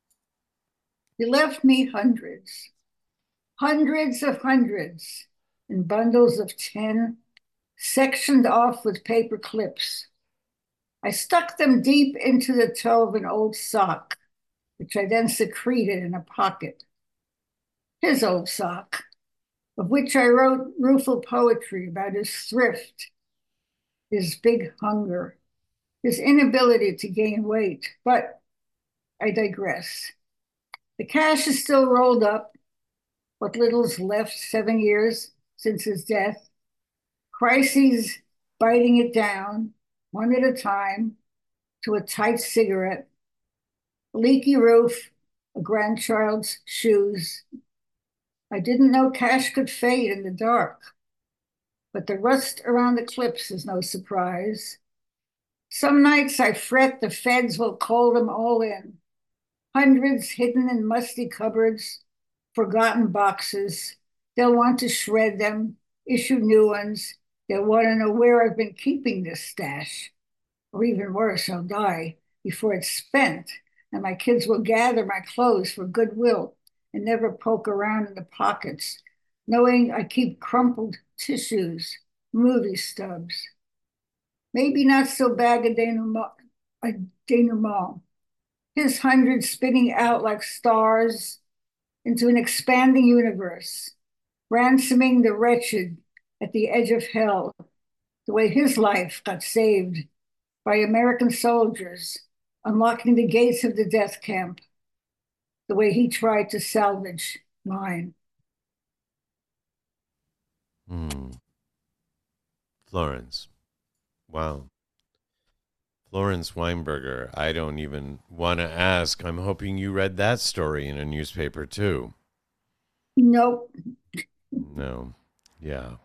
He left me hundreds, hundreds of hundreds in bundles of ten, sectioned off with paper clips. I stuck them deep into the toe of an old sock, which I then secreted in a pocket. His old sock, of which I wrote rueful poetry about his thrift, his big hunger, his inability to gain weight. But I digress. The cash is still rolled up, what little's left seven years since his death. Crises biting it down, one at a time, to a tight cigarette. A leaky roof, a grandchild's shoes. I didn't know cash could fade in the dark, but the rust around the clips is no surprise. Some nights I fret the feds will call them all in. Hundreds hidden in musty cupboards, forgotten boxes. They'll want to shred them, issue new ones. They'll want to know where I've been keeping this stash. Or even worse, I'll die before it's spent, and my kids will gather my clothes for goodwill and never poke around in the pockets, knowing I keep crumpled tissues, movie stubs. Maybe not so bad a denouement, a denouement. His hundreds spinning out like stars into an expanding universe, ransoming the wretched at the edge of hell, the way his life got saved by American soldiers, unlocking the gates of the death camp, the way he tried to salvage mine. Hmm. Florence. Wow. Florence Weinberger. I don't even want to ask. I'm hoping you read that story in a newspaper too. Nope. No. Yeah.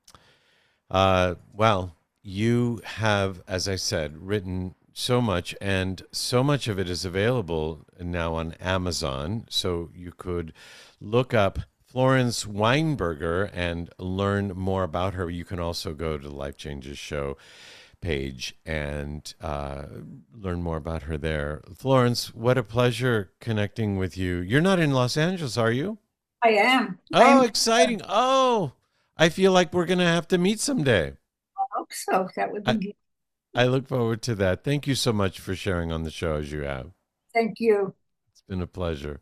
Uh, well, you have, as I said, written so much, and so much of it is available now on Amazon. So you could look up Florence Weinberger and learn more about her. You can also go to the Life Changes Show page and uh, learn more about her there. Florence, what a pleasure connecting with you. You're not in Los Angeles, are you? I am. Oh, I'm, exciting. Oh, I feel like we're going to have to meet someday. I hope so. That would be I, good. I look forward to that. Thank you so much for sharing on the show as you have. Thank you. It's been a pleasure.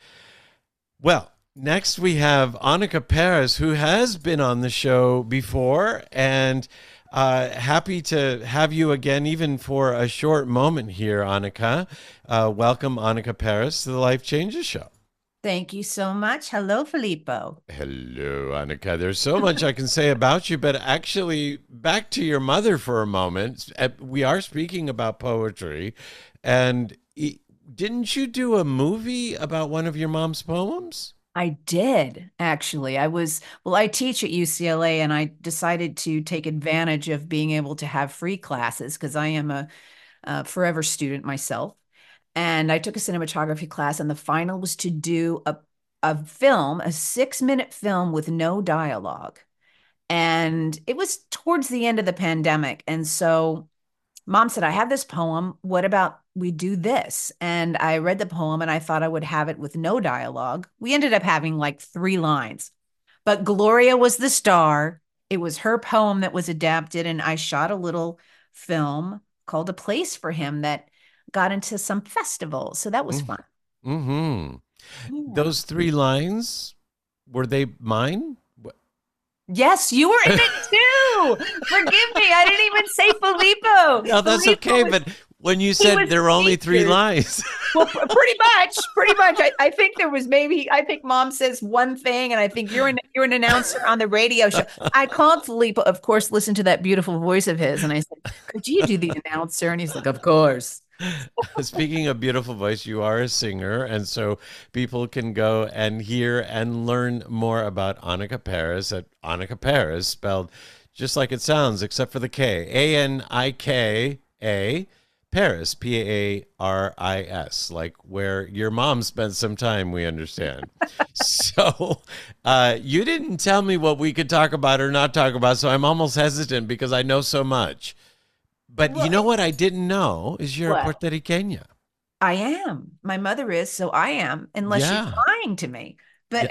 Well, next we have Annika Paris, who has been on the show before, and uh, happy to have you again, even for a short moment here, Annika. Uh, welcome, Annika Paris, to the Life Changes Show. Thank you so much. Hello, Filippo. Hello, Annika. There's so much I can say about you, but actually, back to your mother for a moment. We are speaking about poetry, and didn't you do a movie about one of your mom's poems? I did, actually. I was, well, I teach at U C L A, and I decided to take advantage of being able to have free classes because I am a, a forever student myself. And I took a cinematography class, and the final was to do a, a film, a six minute film with no dialogue. And it was towards the end of the pandemic. And so Mom said, I have this poem. What about we do this? And I read the poem, and I thought I would have it with no dialogue. We ended up having like three lines, but Gloria was the star. It was her poem that was adapted. And I shot a little film called A Place for Him that got into some festivals. So that was fun. Mm-hmm. Yeah. Those three lines, were they mine? Yes, you were in it too. Forgive me. I didn't even say Filippo. No, that's Filippo okay. was, but when you said there were only three featured. lines. Well, pretty much, pretty much. I, I think there was maybe, I think Mom says one thing, and I think you're an, you're an announcer on the radio show. I called Filippo, of course, listen to that beautiful voice of his. And I said, could you do the announcer? And he's like, of course. Speaking of beautiful voice, you are a singer, and so people can go and hear and learn more about Annika Paris at Annika Paris, spelled just like it sounds, except for the K. A N I K A, Paris, P A R I S, like where your mom spent some time, we understand. So uh, you didn't tell me what we could talk about or not talk about, so I'm almost hesitant because I know so much. But Well, you know what I didn't know is you're what? a Puerto Riqueña. I am. My mother is, so I am, unless Yeah. she's lying to me. But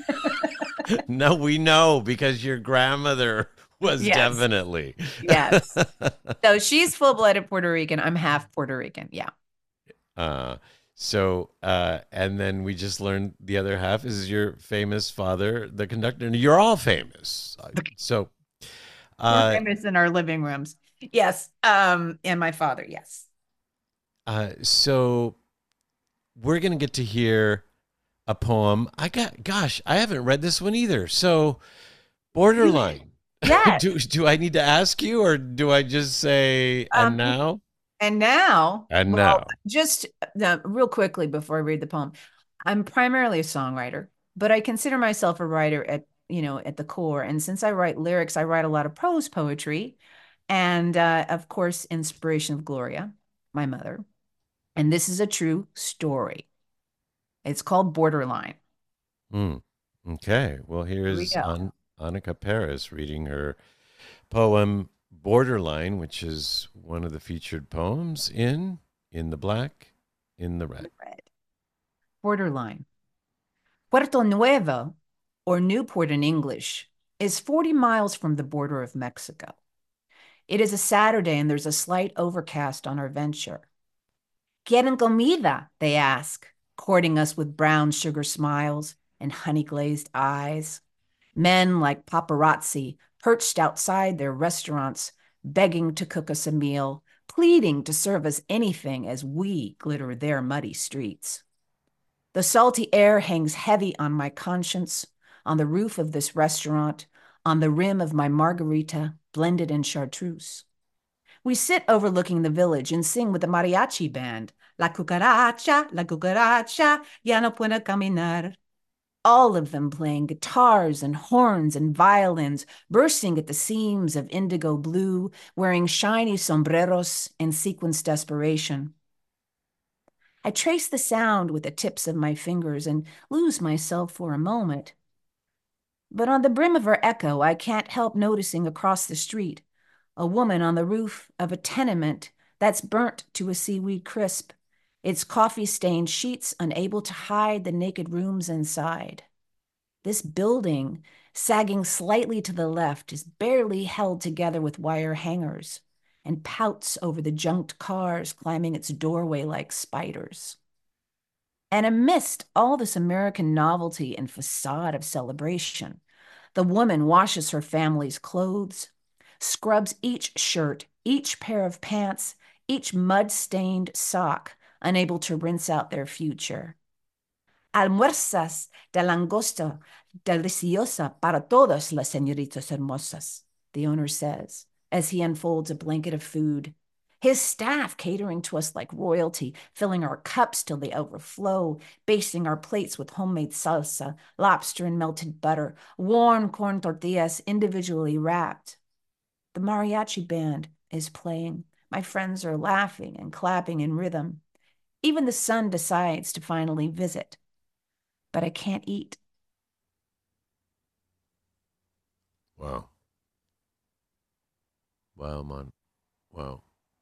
Yeah. No, we know because your grandmother was Yes. definitely. yes. So she's full-blooded Puerto Rican. I'm half Puerto Rican. Yeah. Uh, so, uh, and then we just learned the other half is your famous father, the conductor. And you're all famous. So, We're uh, famous in our living rooms. Yes. Um, and my father, yes. uh, so we're going to get to hear a poem. I got, gosh, I haven't read this one either. So, Borderline. Yes. do, do I need to ask you, or do I just say, and Um, now? And now, And well, now. just uh, real quickly before I read the poem, I'm primarily a songwriter, but I consider myself a writer at, you know, at the core. And since I write lyrics, I write a lot of prose poetry. And uh, of course, inspiration of Gloria, my mother. And this is a true story. It's called Borderline. Mm. Okay. Well, we here's go. An- Annika Paris reading her poem Borderline, which is one of the featured poems in In the Black, in the Red. Red. Borderline. Puerto Nuevo, or Newport in English, is forty miles from the border of Mexico. It is a Saturday and there's a slight overcast on our venture. ¿Quieren comida?" they ask, courting us with brown sugar smiles and honey-glazed eyes. Men like paparazzi perched outside their restaurants, begging to cook us a meal, pleading to serve us anything as we glitter their muddy streets. The salty air hangs heavy on my conscience, on the roof of this restaurant, on the rim of my margarita, blended in chartreuse. We sit overlooking the village and sing with the mariachi band, La cucaracha, la cucaracha, ya no puede caminar. All of them playing guitars and horns and violins, bursting at the seams of indigo blue, wearing shiny sombreros in sequenced desperation. I trace the sound with the tips of my fingers and lose myself for a moment. But on the brim of her echo, I can't help noticing across the street a woman on the roof of a tenement that's burnt to a seaweed crisp, its coffee-stained sheets unable to hide the naked rooms inside. This building, sagging slightly to the left, is barely held together with wire hangers and pouts over the junked cars climbing its doorway like spiders. And amidst all this American novelty and facade of celebration, the woman washes her family's clothes, scrubs each shirt, each pair of pants, each mud-stained sock, unable to rinse out their future. Almuerzas de langosta deliciosa para todas las señoritas hermosas, the owner says, as he unfolds a blanket of food. His staff catering to us like royalty, filling our cups till they overflow, basting our plates with homemade salsa, lobster and melted butter, warm corn tortillas individually wrapped. The mariachi band is playing. My friends are laughing and clapping in rhythm. Even the sun decides to finally visit. But I can't eat. Wow. Wow, man. Wow.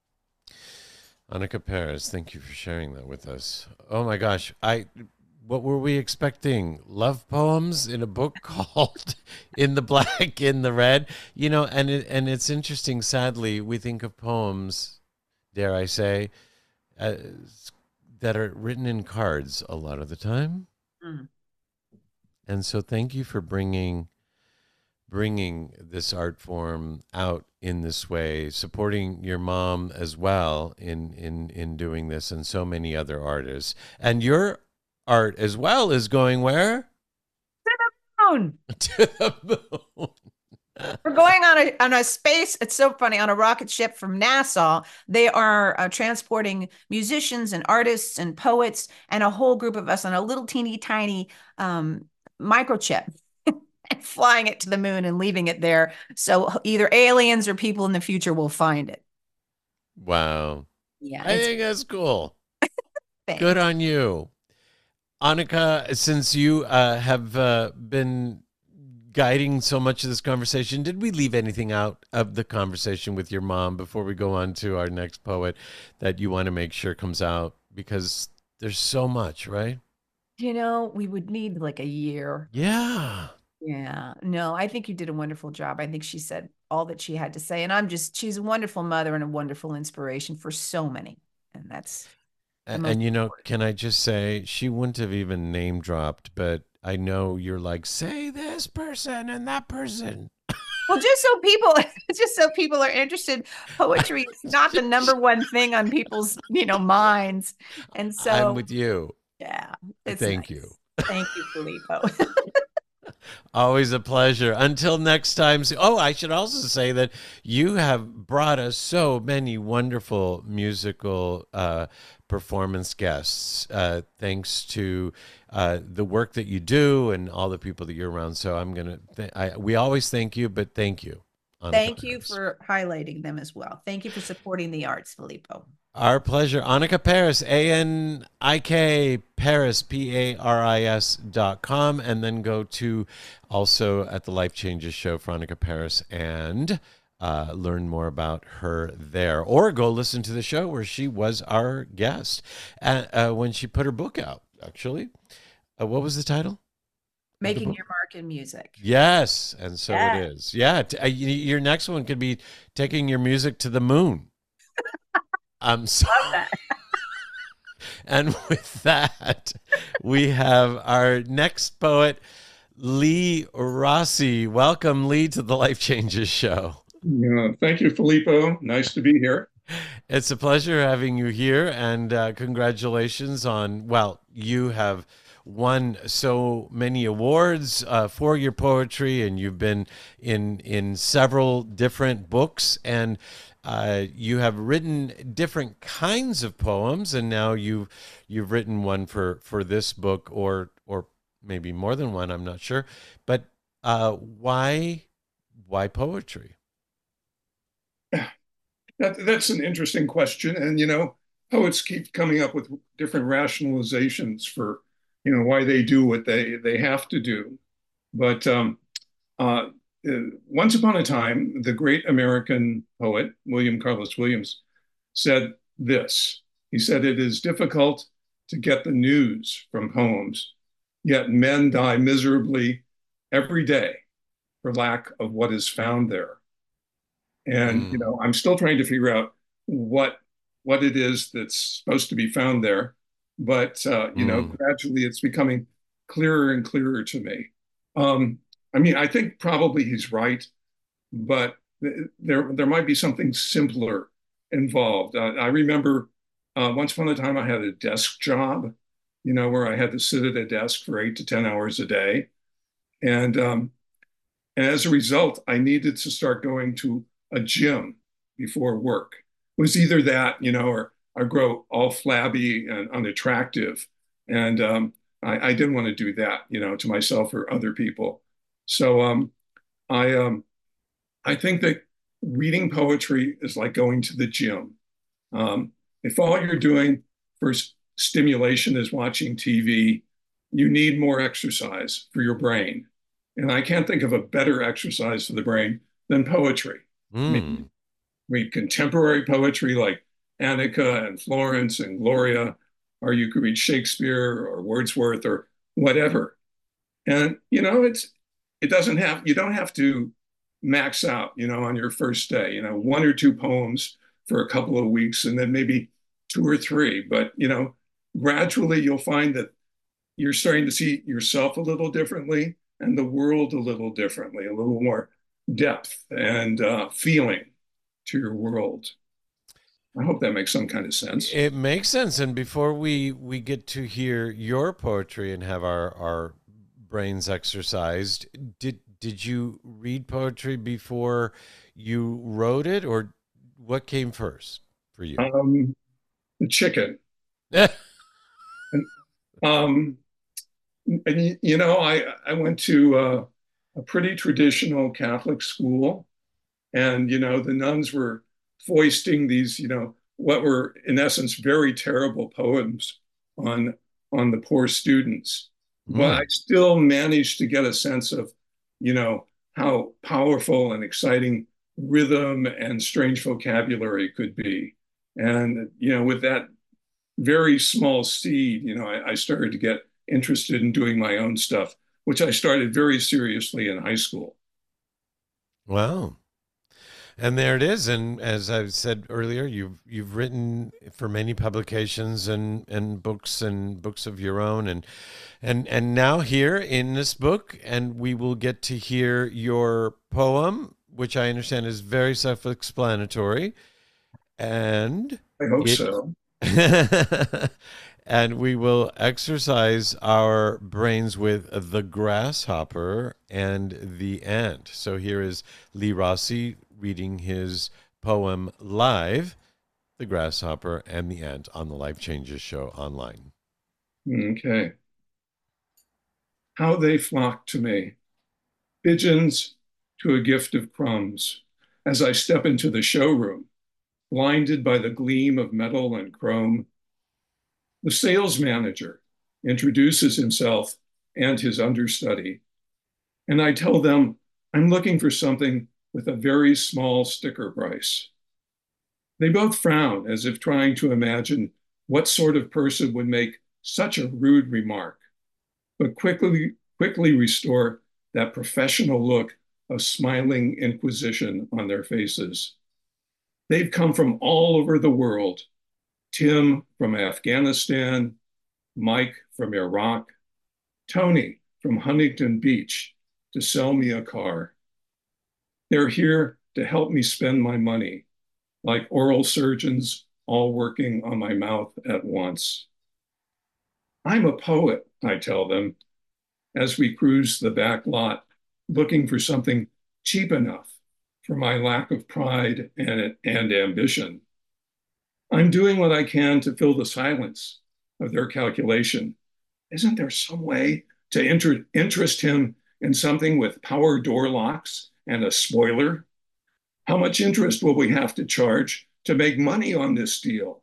Annika Paris, thank you for sharing that with us. Oh my gosh. I what were we expecting? Love poems in a book called In the Black, in the Red? You know, and it, and it's interesting, sadly, we think of poems, dare I say, as, that are written in cards a lot of the time. Mm. And so thank you for bringing bringing this art form out in this way, supporting your mom as well in, in, in doing this, and so many other artists. And your art as well is going where? To the moon. To the moon. We're going on a on a space. It's so funny, on a rocket ship from NASA. They are uh, transporting musicians and artists and poets and a whole group of us on a little teeny tiny um, microchip, and flying it to the moon and leaving it there. So either aliens or people in the future will find it. Wow. Yeah, I think that's cool. Good on you, Annika. Since you uh, have uh, been guiding so much of this conversation, did we leave anything out of the conversation with your mom before we go on to our next poet that you want to make sure comes out? Because there's so much, right? You know, we would need like a year. Yeah. Yeah. No, I think you did a wonderful job. I think she said all that she had to say. And I'm just, she's a wonderful mother and a wonderful inspiration for so many. And that's. And, and you know, important. Can I just say, she wouldn't have even name dropped, but I know you're like, say this person and that person. Well, just so people, just so people are interested, poetry is not the number one thing on people's, you know, minds. And so I'm with you. Yeah. Thank nice. you. Thank you, Filippo. Always a pleasure. Until next time. Oh, I should also say that you have brought us so many wonderful musical uh, performance guests, uh, thanks to uh, the work that you do and all the people that you're around. So I'm going to, th- I, we always thank you, but thank you. Thank you for highlighting them as well. Thank you for supporting the arts, Filippo. Our pleasure. Annika Paris, A N I K Paris, P A R I S dot com. And then go to also at the Life Changes show for Annika Paris and uh, learn more about her there. Or go listen to the show where she was our guest uh, uh, when she put her book out, actually. Uh, what was the title? Making your mark in music. Yes, and so Yeah. it is. Yeah, t- uh, y- your next one could be taking your music to the moon. I'm so Love that. And with that, we have our next poet, Lee Rossi. Welcome, Lee, to the Life Changes Show. Yeah, thank you, Filippo. Nice to be here. It's a pleasure having you here, and uh, congratulations on, well, you have won so many awards uh, for your poetry, and you've been in in several different books, and uh, you have written different kinds of poems, and now you've you've written one for for this book, or or maybe more than one. I'm not sure, but uh, why why poetry? That, that's an interesting question. And, you know, poets keep coming up with different rationalizations for, you know, why they do what they, they have to do. But um, uh, uh, once upon a time, the great American poet, William Carlos Williams, said this. He said, "It is difficult to get the news from poems, yet men die miserably every day for lack of what is found there." And Mm. you know, I'm still trying to figure out what what it is that's supposed to be found there. But uh, you know, Mm. gradually it's becoming clearer and clearer to me. Um, I mean, I think probably he's right, but th- there there might be something simpler involved. Uh, I remember uh, once upon a time I had a desk job, you know, where I had to sit at a desk for eight to ten hours a day, and um, and as a result, I needed to start going to a gym before work. It was either that, you know, or I grow all flabby and unattractive. And um, I, I didn't want to do that, you know, to myself or other people. So um, I, um, I think that reading poetry is like going to the gym. Um, if all you're doing for stimulation is watching T V, you need more exercise for your brain. And I can't think of a better exercise for the brain than poetry. I mean, Mm. read contemporary poetry like Annika and Florence and Gloria, or you could read Shakespeare or Wordsworth or whatever. And you know, it's it doesn't have you don't have to max out, you know, on your first day, you know, one or two poems for a couple of weeks and then maybe two or three. But you know, gradually you'll find that you're starting to see yourself a little differently and the world a little differently, a little more depth and uh, feeling to your world. I hope that makes some kind of sense. It makes sense. And before we we get to hear your poetry and have our our brains exercised, did did you read poetry before you wrote it, or what came first for you? Um, the chicken. And, um, and you know, I I went to uh, a pretty traditional Catholic school, and you know, the nuns were foisting these, you know, what were in essence very terrible poems on on the poor students. But I Mm. still managed to get a sense of, you know, how powerful and exciting rhythm and strange vocabulary could be. And, you know, with that very small seed, you know, I, I started to get interested in doing my own stuff, which I started very seriously in high school. Wow. And there it is. And as I've said earlier, you've you've written for many publications and, and books and books of your own, and and and now here in this book, and we will get to hear your poem, which I understand is very self-explanatory, and I hope it, so. and we will exercise our brains with the grasshopper and the ant. So here is Lee Rossi reading his poem live, The Grasshopper and the Ant, on the Life Changes Show online. Okay. How they flock to me, pigeons to a gift of crumbs, as I step into the showroom, blinded by the gleam of metal and chrome. The sales manager introduces himself and his understudy, and I tell them I'm looking for something with a very small sticker price. They both frown as if trying to imagine what sort of person would make such a rude remark, but quickly quickly restore that professional look of smiling inquisition on their faces. They've come from all over the world. Tim from Afghanistan, Mike from Iraq, Tony from Huntington Beach to sell me a car. They're here to help me spend my money, like oral surgeons all working on my mouth at once. I'm a poet, I tell them, as we cruise the back lot, looking for something cheap enough for my lack of pride and, and ambition. I'm doing what I can to fill the silence of their calculation. Isn't there some way to inter- interest him in something with power door locks and a spoiler? How much interest will we have to charge to make money on this deal?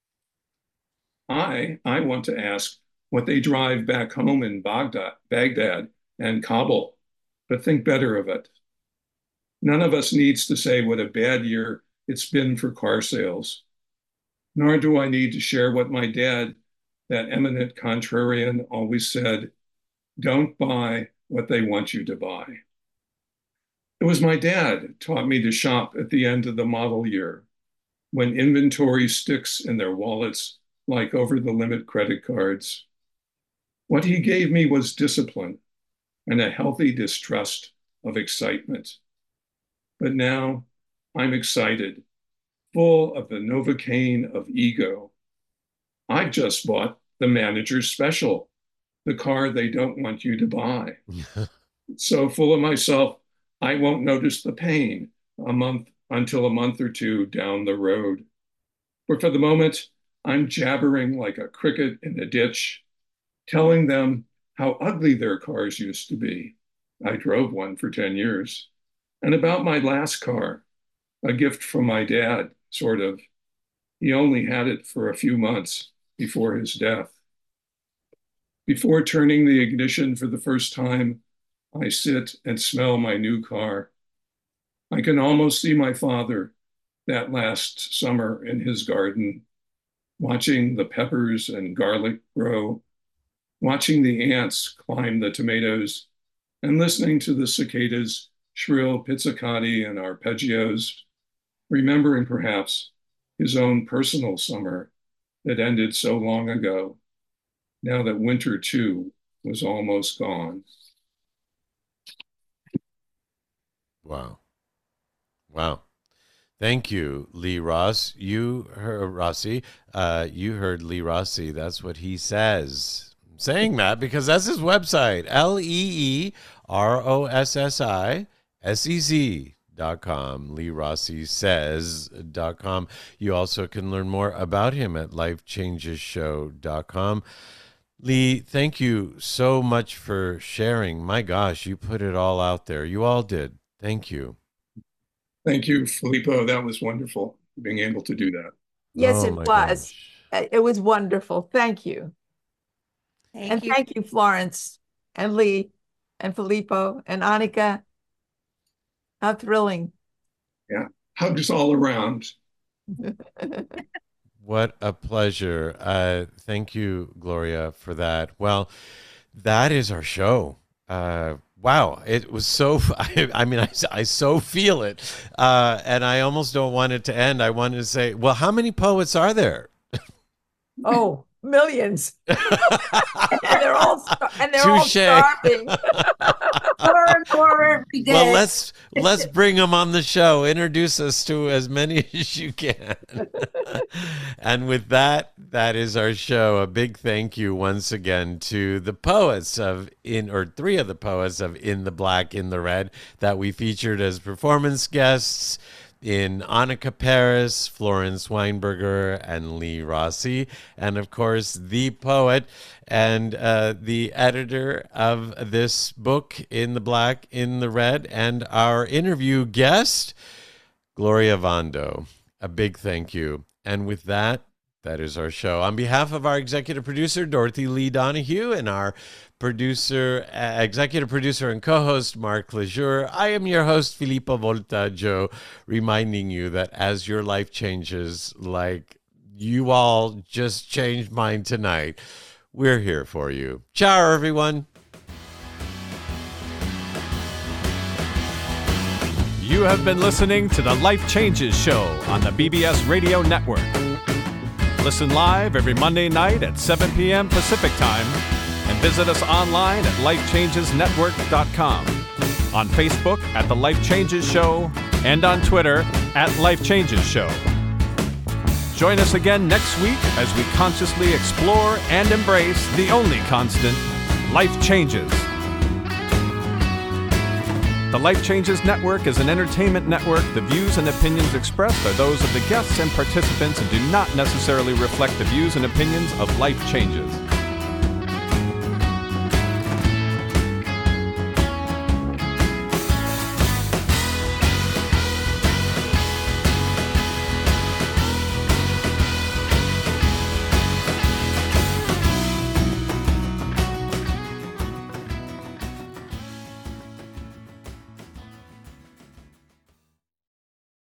I, I want to ask what they drive back home in Baghdad, Baghdad and Kabul, but think better of it. None of us needs to say what a bad year it's been for car sales. Nor do I need to share what my dad, that eminent contrarian, always said, don't buy what they want you to buy. It was my dad taught me to shop at the end of the model year, when inventory sticks in their wallets like over-the-limit credit cards. What he gave me was discipline and a healthy distrust of excitement. But now I'm excited, full of the Novocaine of ego. I've just bought the manager's special, the car they don't want you to buy. So full of myself, I won't notice the pain a month until a month or two down the road. But for the moment, I'm jabbering like a cricket in a ditch, telling them how ugly their cars used to be. I drove one for ten years. And about my last car, a gift from my dad, sort of. He only had it for a few months before his death. Before turning the ignition for the first time, I sit and smell my new car. I can almost see my father that last summer in his garden, watching the peppers and garlic grow, watching the ants climb the tomatoes, and listening to the cicadas' shrill pizzicati and arpeggios, remembering perhaps his own personal summer that ended so long ago, now that winter too was almost gone. Wow. Wow. Thank you, Lee Ross. You heard Rossi. Uh, you heard Lee Rossi. That's what he says. I'm saying that because that's his website, L E E R O S S I S E Z dot com, Lee Rossi says dot com. You also can learn more about him at life changes show dot com. Lee, thank you so much for sharing. My gosh, you put it all out there. You all did. Thank you. Thank you, Filippo. That was wonderful, being able to do that. Yes, Oh, it my was. gosh. It was wonderful. Thank you. Thank and you. thank you, Florence and Lee and Filippo and Annika. How thrilling. Yeah, hugs all around. What a pleasure. Uh, thank you, Gloria, for that. Well, that is our show. Uh, wow. It was so, I, I mean, I, I so feel it. Uh, and I almost don't want it to end. I wanted to say, well, how many poets are there? Oh, millions. and they're all, star- and they're all Touche. starving. More and more every day. Well, let's let's bring them on the show. Introduce us to as many as you can. And with that, that is our show. A big thank you once again to the poets of in or three of the poets of In the Black, In the Red that we featured as performance guests in Annika Paris, Florence Weinberger, and Lee Rossi. And of course, the poet and uh, the editor of this book, In the Black, In the Red, and our interview guest, Gloria Vando. A big thank you. And with that, that is our show. On behalf of our executive producer, Dorothy Lee Donahue, and our producer, uh, executive producer and co-host, Mark Lejeune, I am your host, Filippo Voltaggio, reminding you that as your life changes, like you all just changed mine tonight, we're here for you. Ciao, everyone. You have been listening to the Life Changes Show on the B B S Radio Network. Listen live every Monday night at seven p.m. Pacific Time and visit us online at life changes network dot com, on Facebook at The Life Changes Show, and on Twitter at Life Changes Show. Join us again next week as we consciously explore and embrace the only constant, life changes. The Life Changes Network is an entertainment network. The views and opinions expressed are those of the guests and participants and do not necessarily reflect the views and opinions of Life Changes.